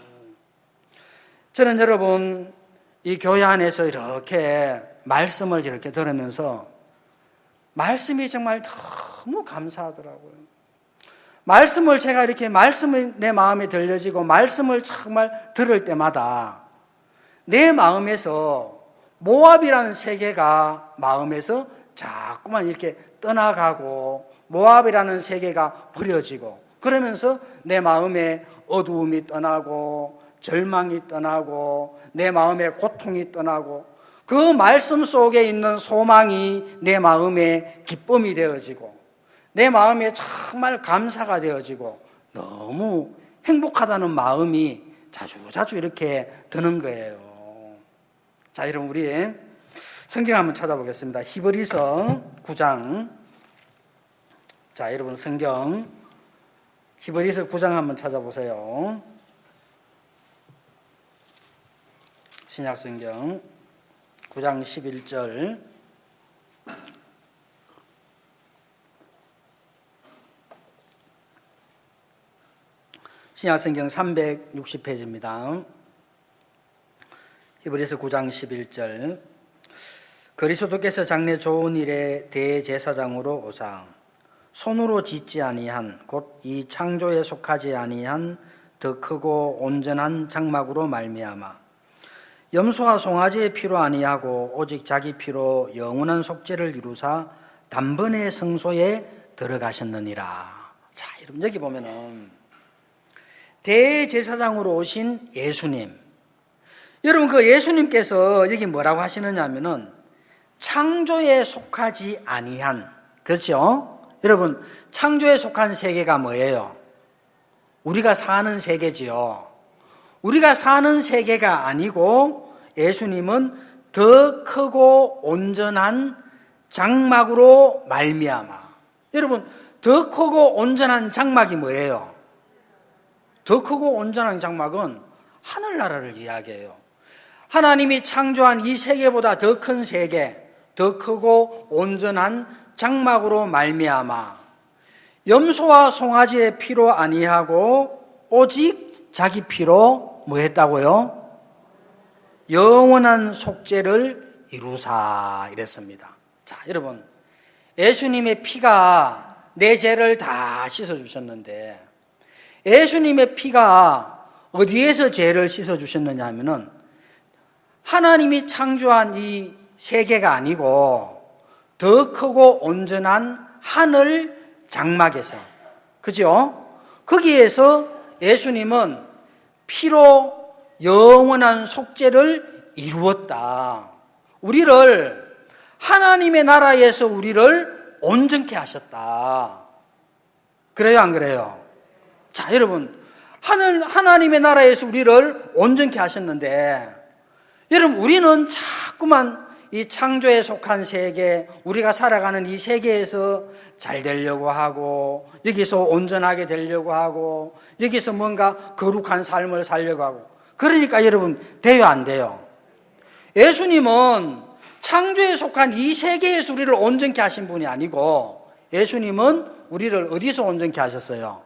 저는 여러분 이 교회 안에서 이렇게 말씀을 이렇게 들으면서 말씀이 정말 너무 감사하더라고요. 말씀을 제가 이렇게 말씀이 내 마음에 들려지고 말씀을 정말 들을 때마다 내 마음에서 모압이라는 세계가 마음에서 자꾸만 이렇게 떠나가고 모압이라는 세계가 버려지고 그러면서 내 마음에 어두움이 떠나고 절망이 떠나고 내 마음에 고통이 떠나고 그 말씀 속에 있는 소망이 내 마음에 기쁨이 되어지고 내 마음에 정말 감사가 되어지고 너무 행복하다는 마음이 자주자주 이렇게 드는 거예요. 자, 여러분 우리 성경 한번 찾아보겠습니다. 히브리서 구 장. 자, 여러분 성경 히브리서 구 장 한번 찾아보세요. 신약성경 구 장 십일 절. 신약성경 삼백육십 페이지입니다. 히브리서 구 장 십일 절. 그리스도께서 장래 좋은 일에 대제사장으로 오사 손으로 짓지 아니한 곧 이 창조에 속하지 아니한 더 크고 온전한 장막으로 말미암아 염소와 송아지의 피로 아니하고 오직 자기 피로 영원한 속죄를 이루사 단번에 성소에 들어가셨느니라. 자, 여러분 여기 보면은 대제사장으로 오신 예수님. 여러분 그 예수님께서 여기 뭐라고 하시느냐 하면은 창조에 속하지 아니한, 그렇죠? 여러분 창조에 속한 세계가 뭐예요? 우리가 사는 세계지요. 우리가 사는 세계가 아니고 예수님은 더 크고 온전한 장막으로 말미암아. 여러분 더 크고 온전한 장막이 뭐예요? 더 크고 온전한 장막은 하늘나라를 이야기해요. 하나님이 창조한 이 세계보다 더 큰 세계, 더 크고 온전한 장막으로 말미암아 염소와 송아지의 피로 아니하고 오직 자기 피로 뭐 했다고요? 영원한 속죄를 이루사 이랬습니다. 자, 여러분 예수님의 피가 내 죄를 다 씻어주셨는데 예수님의 피가 어디에서 죄를 씻어주셨느냐 하면은 하나님이 창조한 이 세계가 아니고 더 크고 온전한 하늘 장막에서, 그죠? 거기에서 예수님은 피로 영원한 속죄를 이루었다. 우리를 하나님의 나라에서 우리를 온전케 하셨다. 그래요, 안 그래요? 자, 여러분 하늘 하나님의 나라에서 우리를 온전케 하셨는데 여러분 우리는 자꾸만 이 창조에 속한 세계, 우리가 살아가는 이 세계에서 잘 되려고 하고 여기서 온전하게 되려고 하고 여기서 뭔가 거룩한 삶을 살려고 하고 그러니까 여러분 돼요, 안 돼요? 예수님은 창조에 속한 이 세계에서 우리를 온전케 하신 분이 아니고 예수님은 우리를 어디서 온전케 하셨어요?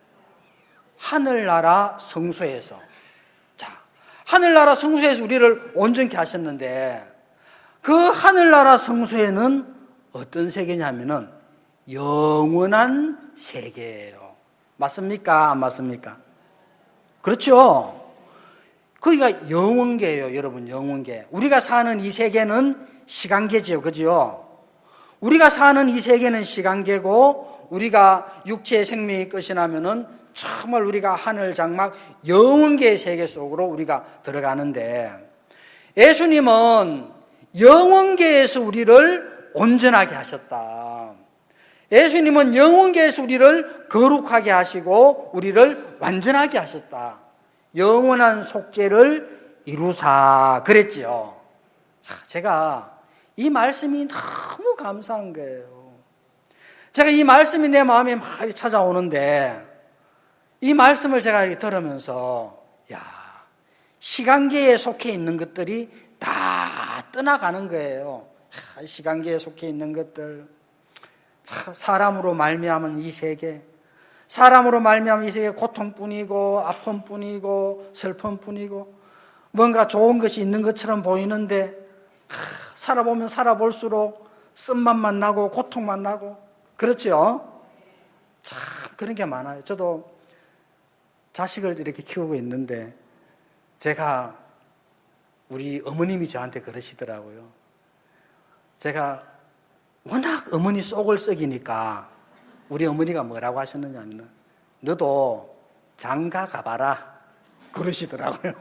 하늘나라 성소에서. 자, 하늘나라 성소에서 우리를 온전케 하셨는데 그 하늘나라 성소에는 어떤 세계냐면은 영원한 세계예요. 맞습니까? 안 맞습니까? 그렇죠? 거기가 영원계예요, 여러분. 영원계. 우리가 사는 이 세계는 시간계지요, 그죠? 우리가 사는 이 세계는 시간계고, 우리가 육체의 생명이 끝이 나면은 정말 우리가 하늘 장막 영원계의 세계 속으로 우리가 들어가는데, 예수님은 영원계에서 우리를 온전하게 하셨다. 예수님은 영원계에서 우리를 거룩하게 하시고 우리를 완전하게 하셨다. 영원한 속죄를 이루사 그랬지요. 자, 제가 이 말씀이 너무 감사한 거예요. 제가 이 말씀이 내 마음에 막 찾아오는데, 이 말씀을 제가 이렇게 들으면서, 야, 시간계에 속해 있는 것들이 다 떠나가는 거예요. 시간계에 속해 있는 것들, 사람으로 말미암은 이 세계, 사람으로 말미암은 이 세계 고통뿐이고 아픔뿐이고 슬픔뿐이고 뭔가 좋은 것이 있는 것처럼 보이는데, 살아보면 살아볼수록 쓴맛만 나고 고통만 나고, 그렇죠? 참 그런 게 많아요. 저도 자식을 이렇게 키우고 있는데, 제가 우리 어머님이 저한테 그러시더라고요. 제가 워낙 어머니 속을 썩이니까 우리 어머니가 뭐라고 하셨느냐면, 너도 장가 가봐라 그러시더라고요.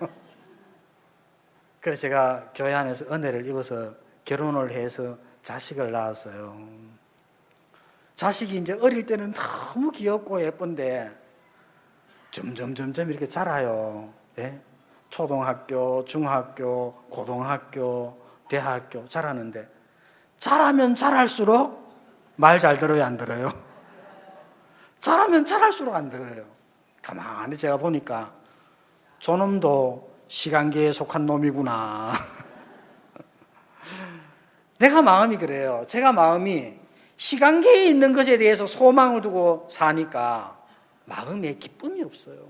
그래서 제가 교회 안에서 은혜를 입어서 결혼을 해서 자식을 낳았어요. 자식이 이제 어릴 때는 너무 귀엽고 예쁜데 점점 점점 이렇게 자라요. 예? 초등학교, 중학교, 고등학교, 대학교 자라는데, 자라면 자랄수록 말 잘 들어요, 안 들어요? 자라면 자랄수록 안 들어요. 가만히 제가 보니까 저놈도 시간계에 속한 놈이구나. 내가 마음이 그래요. 제가 마음이 시간계에 있는 것에 대해서 소망을 두고 사니까 마음에 기쁨이 없어요.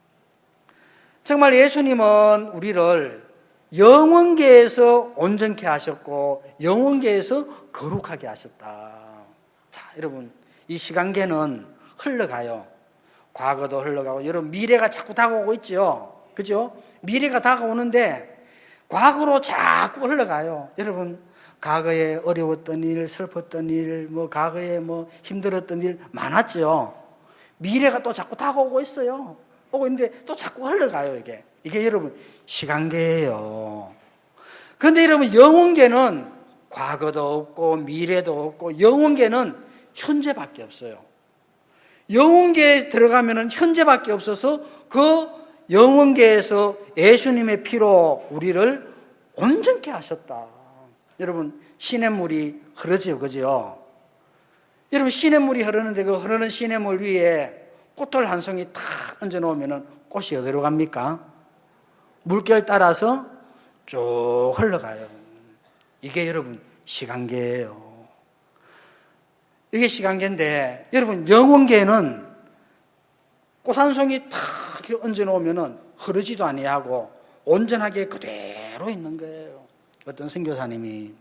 정말 예수님은 우리를 영원계에서 온전케 하셨고 영원계에서 거룩하게 하셨다. 자, 여러분, 이 시간계는 흘러가요. 과거도 흘러가고, 여러분 미래가 자꾸 다가오고 있죠. 그죠? 미래가 다가오는데 과거로 자꾸 흘러가요. 여러분, 과거에 어려웠던 일, 슬펐던 일, 뭐 과거에 뭐 힘들었던 일 많았죠. 미래가 또 자꾸 다가오고 있어요. 오고 있는데 또 자꾸 흘러가요, 이게. 이게 여러분 시간계예요. 그런데 여러분, 영원계는 과거도 없고 미래도 없고, 영원계는 현재밖에 없어요. 영원계에 들어가면은 현재밖에 없어서 그 영원계에서 예수님의 피로 우리를 온전케 하셨다. 여러분, 시냇물이 흐르지요, 그죠? 여러분, 시냇물이 흐르는데 그 흐르는 시냇물 위에 꽃을 한 송이 탁 얹어 놓으면은 꽃이 어디로 갑니까? 물결 따라서 쭉 흘러가요. 이게 여러분 시간계예요. 이게 시간계인데, 여러분 영원계는 꽃 한 송이 탁 얹어 놓으면은 흐르지도 아니하고 온전하게 그대로 있는 거예요. 어떤 선교사님이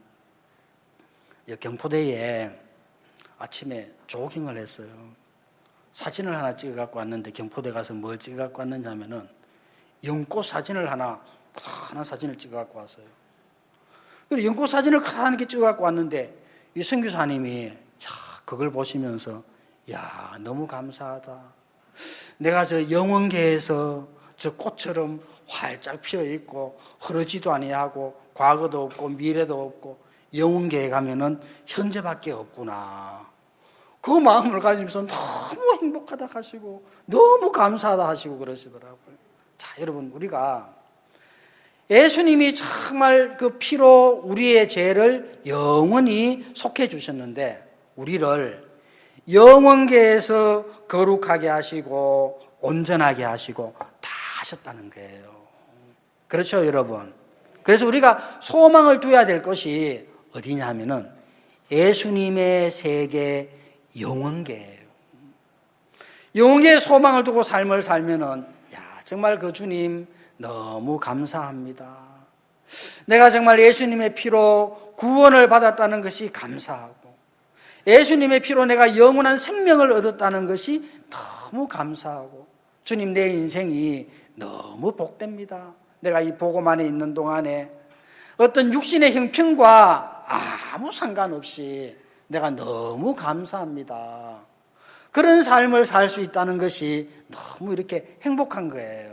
경포대에 아침에 조깅을 했어요. 사진을 하나 찍어 갖고 왔는데, 경포대 가서 뭘 찍어 갖고 왔는지 하면은 연꽃 사진을 하나, 하나 사진을 찍어 갖고 왔어요. 그리고 연꽃 사진을 하나 찍어 갖고 왔는데, 이 선교사님이 야, 그걸 보시면서, 야, 너무 감사하다. 내가 저 영원계에서 저 꽃처럼 활짝 피어 있고 흐르지도 아니하고 과거도 없고 미래도 없고 영원계에 가면은 현재밖에 없구나. 그 마음을 가지면서 너무 행복하다 하시고 너무 감사하다 하시고 그러시더라고요. 자, 여러분, 우리가 예수님이 정말 그 피로 우리의 죄를 영원히 속해 주셨는데, 우리를 영원계에서 거룩하게 하시고 온전하게 하시고 다 하셨다는 거예요. 그렇죠, 여러분? 그래서 우리가 소망을 두어야 될 것이 어디냐 하면은 예수님의 세계 영원계예요. 영원계에 소망을 두고 삶을 살면은, 야, 정말 그 주님 너무 감사합니다. 내가 정말 예수님의 피로 구원을 받았다는 것이 감사하고, 예수님의 피로 내가 영원한 생명을 얻었다는 것이 너무 감사하고, 주님 내 인생이 너무 복됩니다. 내가 이 복음 안에 있는 동안에 어떤 육신의 형편과 아무 상관없이 내가 너무 감사합니다. 그런 삶을 살 수 있다는 것이 너무 이렇게 행복한 거예요.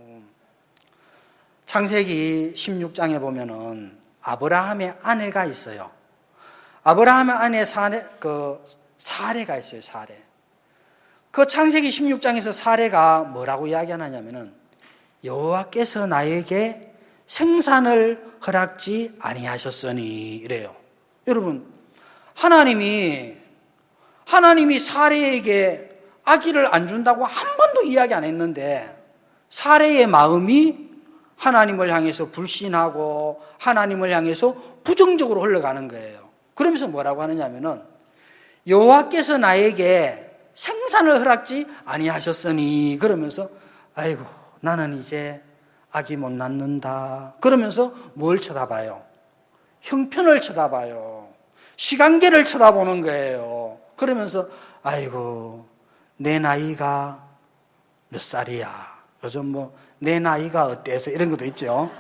창세기 십육 장에 보면은 아브라함의 아내가 있어요. 아브라함의 아내 사례, 그 사례가 있어요. 사례. 그 창세기 십육 장에서 사례가 뭐라고 이야기하냐면은 여호와께서 나에게 생산을 허락지 아니하셨으니 이래요. 여러분, 하나님이 하나님이 사례에게 아기를 안 준다고 한 번도 이야기 안 했는데 사례의 마음이 하나님을 향해서 불신하고 하나님을 향해서 부정적으로 흘러가는 거예요. 그러면서 뭐라고 하느냐면은 여호와께서 나에게 생산을 허락지 아니하셨으니 그러면서 아이고 나는 이제 아기 못 낳는다. 그러면서 뭘 쳐다봐요? 형편을 쳐다봐요. 시간계를 쳐다보는 거예요. 그러면서 아이고 내 나이가 몇 살이야. 요즘 뭐 내 나이가 어때서 이런 것도 있죠.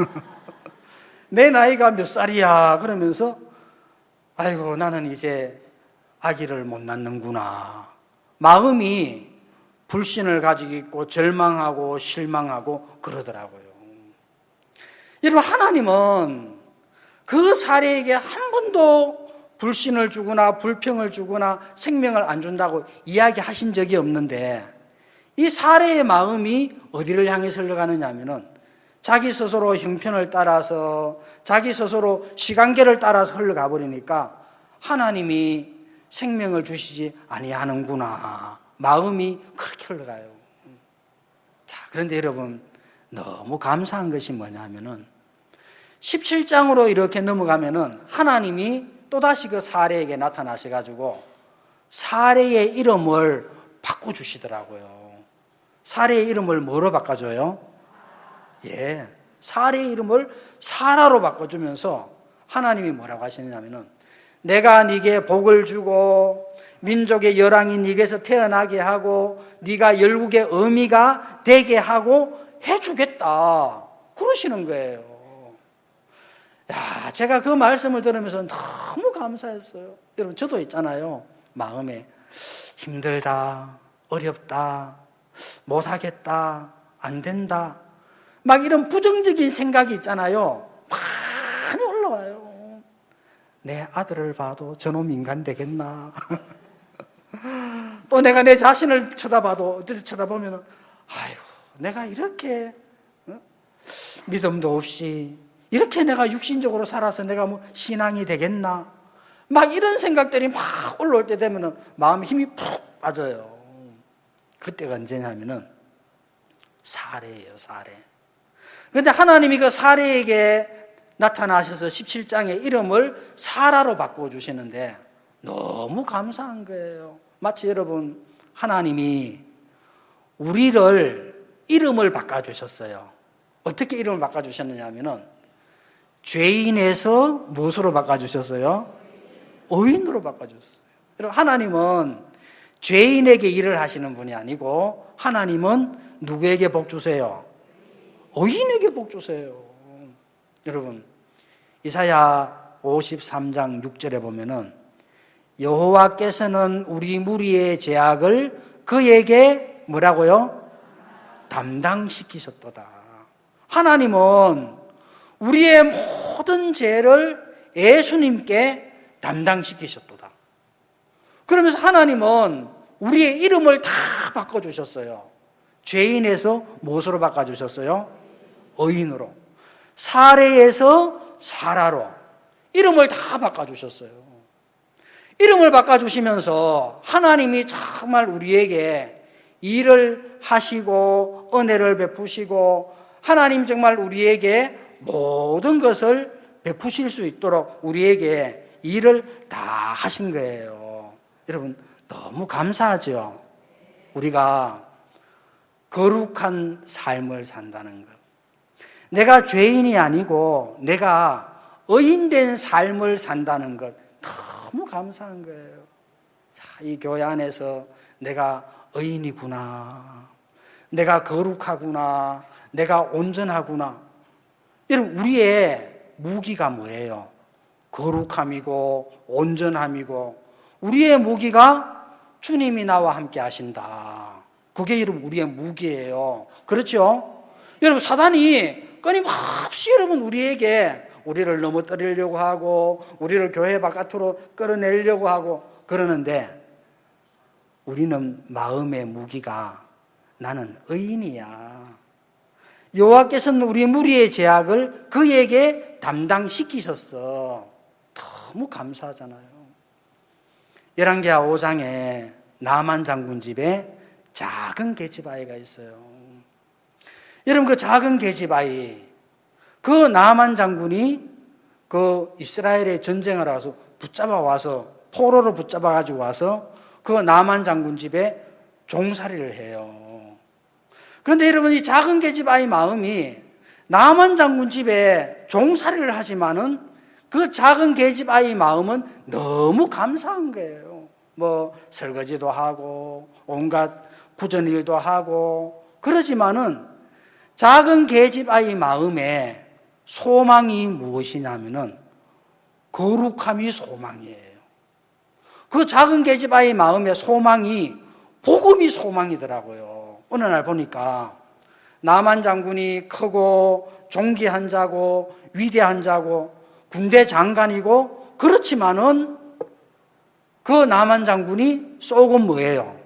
내 나이가 몇 살이야. 그러면서 아이고 나는 이제 아기를 못 낳는구나. 마음이 불신을 가지고 있고 절망하고 실망하고 그러더라고요. 여러분, 하나님은 그 사례에게 한 번도 불신을 주거나 불평을 주거나 생명을 안 준다고 이야기하신 적이 없는데 이 사례의 마음이 어디를 향해서 흘러가느냐 하면은 자기 스스로 형편을 따라서 자기 스스로 시간계를 따라서 흘러가 버리니까 하나님이 생명을 주시지 아니하는구나. 마음이 그렇게 흘러가요. 자, 그런데 여러분 너무 감사한 것이 뭐냐면은 십칠 장으로 이렇게 넘어가면은 하나님이 또다시 그 사례에게 나타나셔가지고 사례의 이름을 바꿔주시더라고요. 사례의 이름을 뭐로 바꿔줘요? 예, 사례의 이름을 사라로 바꿔주면서 하나님이 뭐라고 하시느냐면은 내가 네게 복을 주고 민족의 열왕이 네게서 태어나게 하고 네가 열국의 어미가 되게 하고 해주겠다 그러시는 거예요. 야, 제가 그 말씀을 들으면서 너무 감사했어요. 여러분 저도 있잖아요. 마음에 힘들다, 어렵다, 못하겠다, 안 된다 막 이런 부정적인 생각이 있잖아요. 많이 올라와요. 내 아들을 봐도 저놈 인간 되겠나. 또 내가 내 자신을 쳐다봐도 어디를 쳐다보면 아이고 내가 이렇게 어? 믿음도 없이 이렇게 내가 육신적으로 살아서 내가 뭐 신앙이 되겠나 막 이런 생각들이 막 올라올 때 되면 마음에 힘이 푹 빠져요. 그때가 언제냐면은 사례예요. 사례. 그런데 하나님이 그 사례에게 나타나셔서 십칠 장의 이름을 사라로 바꿔주시는데 너무 감사한 거예요. 마치 여러분 하나님이 우리를 이름을 바꿔주셨어요. 어떻게 이름을 바꿔주셨느냐 하면은 죄인에서 무엇으로 바꿔주셨어요? 의인으로 바꿔주셨어요. 여러분 하나님은 죄인에게 일을 하시는 분이 아니고 하나님은 누구에게 복 주세요? 의인에게 복 주세요. 여러분 이사야 오십삼 장 육 절에 보면은 여호와께서는 우리 무리의 죄악을 그에게 뭐라고요? 담당시키셨도다. 하나님은 우리의 모든 죄를 예수님께 담당시키셨도다. 그러면서 하나님은 우리의 이름을 다 바꿔주셨어요. 죄인에서 무엇으로 바꿔주셨어요? 의인으로. 사례에서 사라로. 이름을 다 바꿔주셨어요. 이름을 바꿔주시면서 하나님이 정말 우리에게 일을 하시고 은혜를 베푸시고 하나님 정말 우리에게 모든 것을 베푸실 수 있도록 우리에게 일을 다 하신 거예요. 여러분 너무 감사하죠. 우리가 거룩한 삶을 산다는 것. 내가 죄인이 아니고 내가 의인된 삶을 산다는 것 너무 감사한 거예요. 이 교회 안에서 내가 의인이구나. 내가 거룩하구나, 내가 온전하구나. 여러분, 우리의 무기가 뭐예요? 거룩함이고 온전함이고, 우리의 무기가 주님이 나와 함께 하신다. 그게 여러분 우리의 무기예요. 그렇죠? 여러분, 사단이 끊임없이 여러분 우리에게 우리를 넘어뜨리려고 하고 우리를 교회 바깥으로 끌어내려고 하고 그러는데, 우리는 마음의 무기가 나는 의인이야. 여호와께서는 우리 무리의 죄악을 그에게 담당시키셨어. 너무 감사하잖아요. 열왕기하 오 장에 나만 장군 집에 작은 계집아이가 있어요. 여러분, 그 작은 계집아이, 그 나만 장군이 그 이스라엘에 전쟁을 와서 붙잡아 와서, 포로로 붙잡아 가지고 와서 그 나만 장군 집에 종살이를 해요. 그런데 여러분, 이 작은 계집아이 마음이 나만 장군 집에 종살이를 하지만은 그 작은 계집아이 마음은 너무 감사한 거예요. 뭐 설거지도 하고 온갖 부전 일도 하고 그러지만은 작은 계집아이 마음에 소망이 무엇이냐면은 거룩함이 소망이에요. 그 작은 계집아이 마음의 소망이 복음이 소망이더라고요. 어느 날 보니까 나만 장군이 크고 존귀한 자고 위대한 자고 군대 장관이고, 그렇지만은 그 나만 장군이 속은 뭐예요?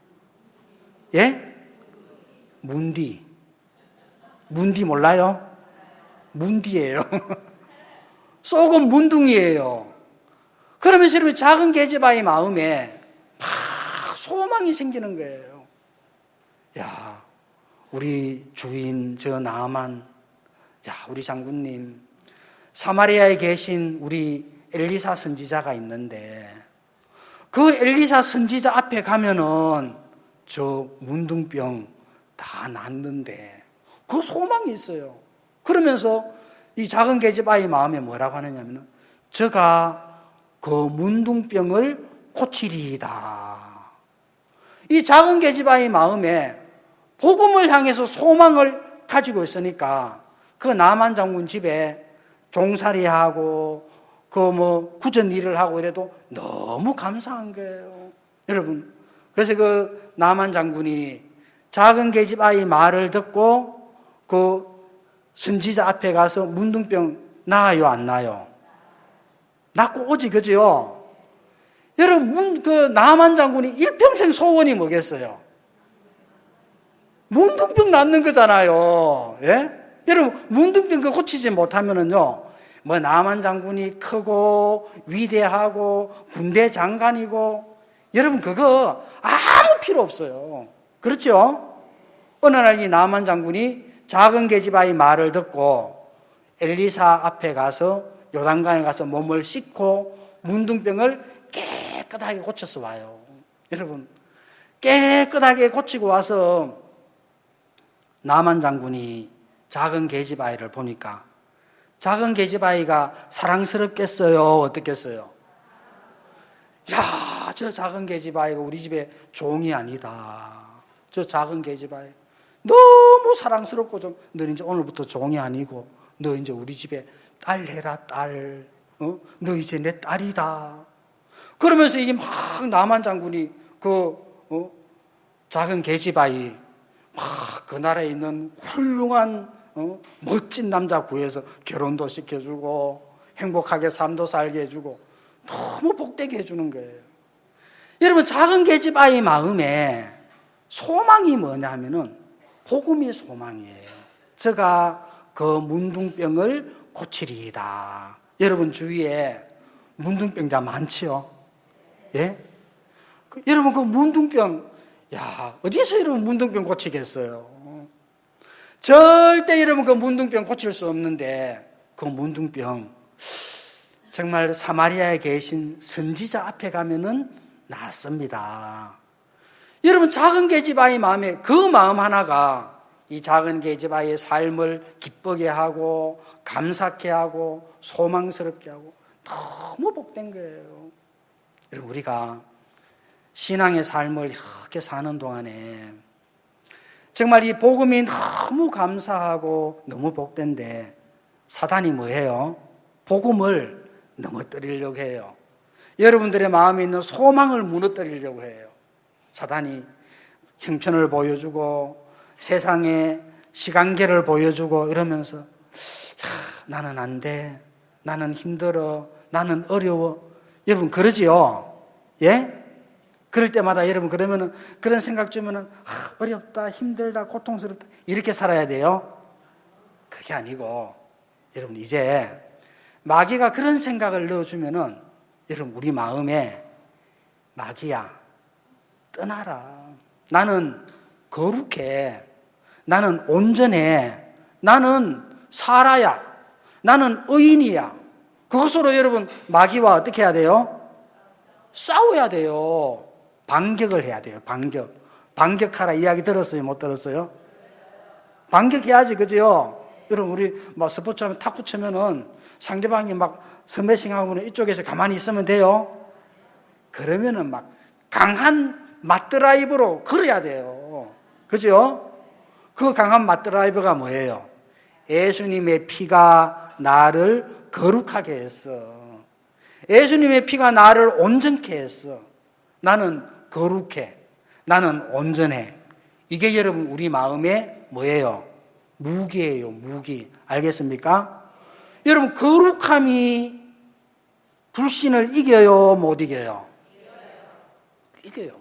예? 문디. 문디 몰라요? 문디예요. 속은 문둥이에요. 그러면서 여러분, 작은 계집아이 마음에 막 소망이 생기는 거예요. 야, 우리 주인 저 나만, 야, 우리 장군님, 사마리아에 계신 우리 엘리사 선지자가 있는데 그 엘리사 선지자 앞에 가면은 저 문둥병 다 낫는데, 그 소망이 있어요. 그러면서 이 작은 계집아이 마음에 뭐라고 하느냐면은 저가 그 문둥병을 고치리이다. 이 작은 계집아이 마음에 복음을 향해서 소망을 가지고 있으니까 그 나만 장군 집에 종살이하고 그 뭐 굳은 일을 하고 이래도 너무 감사한 거예요. 여러분, 그래서 그 나만 장군이 작은 계집아이 말을 듣고 그 선지자 앞에 가서 문둥병 나아요, 안 나요? 낫고 오지, 그죠? 여러분, 그 나만 장군이 일평생 소원이 뭐겠어요? 문둥병 낫는 거잖아요. 예? 여러분, 문둥병 그 고치지 못하면은요, 뭐 나만 장군이 크고 위대하고 군대 장관이고, 여러분 그거 아무 필요 없어요. 그렇죠? 어느 날 이 나만 장군이 작은 계집아이 말을 듣고 엘리사 앞에 가서 요단강에 가서 몸을 씻고 문둥병을 깨끗하게 고쳐서 와요. 여러분, 깨끗하게 고치고 와서 나만 장군이 작은 계집아이를 보니까 작은 계집아이가 사랑스럽겠어요? 어떻겠어요? 야, 저 작은 계집아이가 우리 집에 종이 아니다. 저 작은 계집아이 너무 사랑스럽고, 좀 너 이제 오늘부터 종이 아니고 너 이제 우리 집에 딸 해라, 딸. 어? 너 이제 내 딸이다. 그러면서 이게 막 나만 장군이 그 어? 작은 계집아이 막 그 나라에 있는 훌륭한 어? 멋진 남자 구해서 결혼도 시켜주고 행복하게 삶도 살게 해주고 너무 복되게 해주는 거예요. 여러분, 작은 계집아이 마음에 소망이 뭐냐 하면은 복음이 소망이에요. 저가 그 문둥병을 고치리이다. 여러분 주위에 문둥병자 많지요? 예? 그, 여러분 그 문둥병, 야, 어디서 여러분 문둥병 고치겠어요? 절대 여러분 그 문둥병 고칠 수 없는데, 그 문둥병 정말 사마리아에 계신 선지자 앞에 가면은 낫습니다. 여러분, 작은 계집아이 마음에 그 마음 하나가 이 작은 계집아이의 삶을 기쁘게 하고 감사케 하고 소망스럽게 하고 너무 복된 거예요. 여러분, 우리가 신앙의 삶을 이렇게 사는 동안에 정말 이 복음이 너무 감사하고 너무 복된데 사단이 뭐해요? 복음을 넘어뜨리려고 해요. 여러분들의 마음에 있는 소망을 무너뜨리려고 해요. 사단이 형편을 보여주고 세상의 시간계를 보여주고 이러면서 야, 나는 안 돼. 나는 힘들어. 나는 어려워. 여러분 그러지요? 예? 그럴 때마다 여러분 그러면은 그런 생각 주면은 아, 어렵다, 힘들다, 고통스럽다 이렇게 살아야 돼요? 그게 아니고 여러분 이제 마귀가 그런 생각을 넣어주면은 여러분 우리 마음에 마귀야 떠나라. 나는 거룩해. 나는 온전해. 나는 살아야. 나는 의인이야. 그것으로 여러분 마귀와 어떻게 해야 돼요? 싸워야 돼요. 반격을 해야 돼요. 반격. 반격하라 이야기 들었어요? 못 들었어요? 반격해야지, 그죠? 여러분 우리 뭐 스포츠 하면 탁구 치면은 상대방이 막 스매싱하고는 이쪽에서 가만히 있으면 돼요? 그러면은 막 강한 맞드라이브로 걸어야 돼요. 그죠? 그 강한 맞드라이브가 뭐예요? 예수님의 피가 나를 거룩하게 했어. 예수님의 피가 나를 온전케 했어. 나는 거룩해. 나는 온전해. 이게 여러분 우리 마음에 뭐예요? 무기예요. 무기. 알겠습니까? 여러분 거룩함이 불신을 이겨요? 못 이겨요? 이겨요.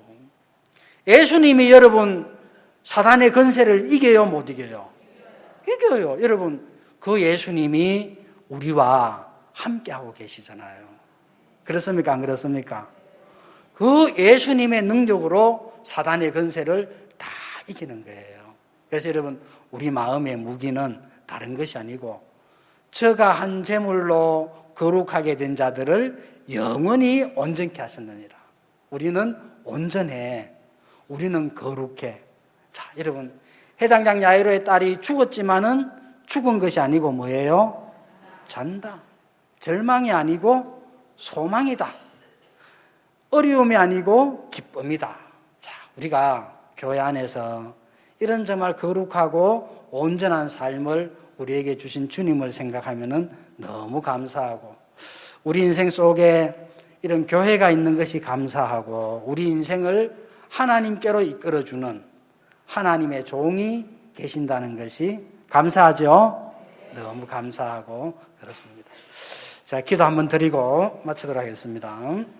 예수님이 여러분 사단의 권세를 이겨요? 못 이겨요? 이겨요. 여러분 그 예수님이 우리와 함께하고 계시잖아요. 그렇습니까? 안 그렇습니까? 그 예수님의 능력으로 사단의 권세를 다 이기는 거예요. 그래서 여러분 우리 마음의 무기는 다른 것이 아니고 저가 한 제물로 거룩하게 된 자들을 영원히 온전케 하셨느니라. 우리는 온전해. 우리는 거룩해. 자, 여러분 해당장 야이로의 딸이 죽었지만은 죽은 것이 아니고 뭐예요? 잔다. 절망이 아니고 소망이다. 어려움이 아니고 기쁨이다. 자, 우리가 교회 안에서 이런 정말 거룩하고 온전한 삶을 우리에게 주신 주님을 생각하면은 너무 감사하고 우리 인생 속에 이런 교회가 있는 것이 감사하고 우리 인생을 하나님께로 이끌어주는 하나님의 종이 계신다는 것이 감사하죠? 너무 감사하고 그렇습니다. 자, 기도 한번 드리고 마치도록 하겠습니다.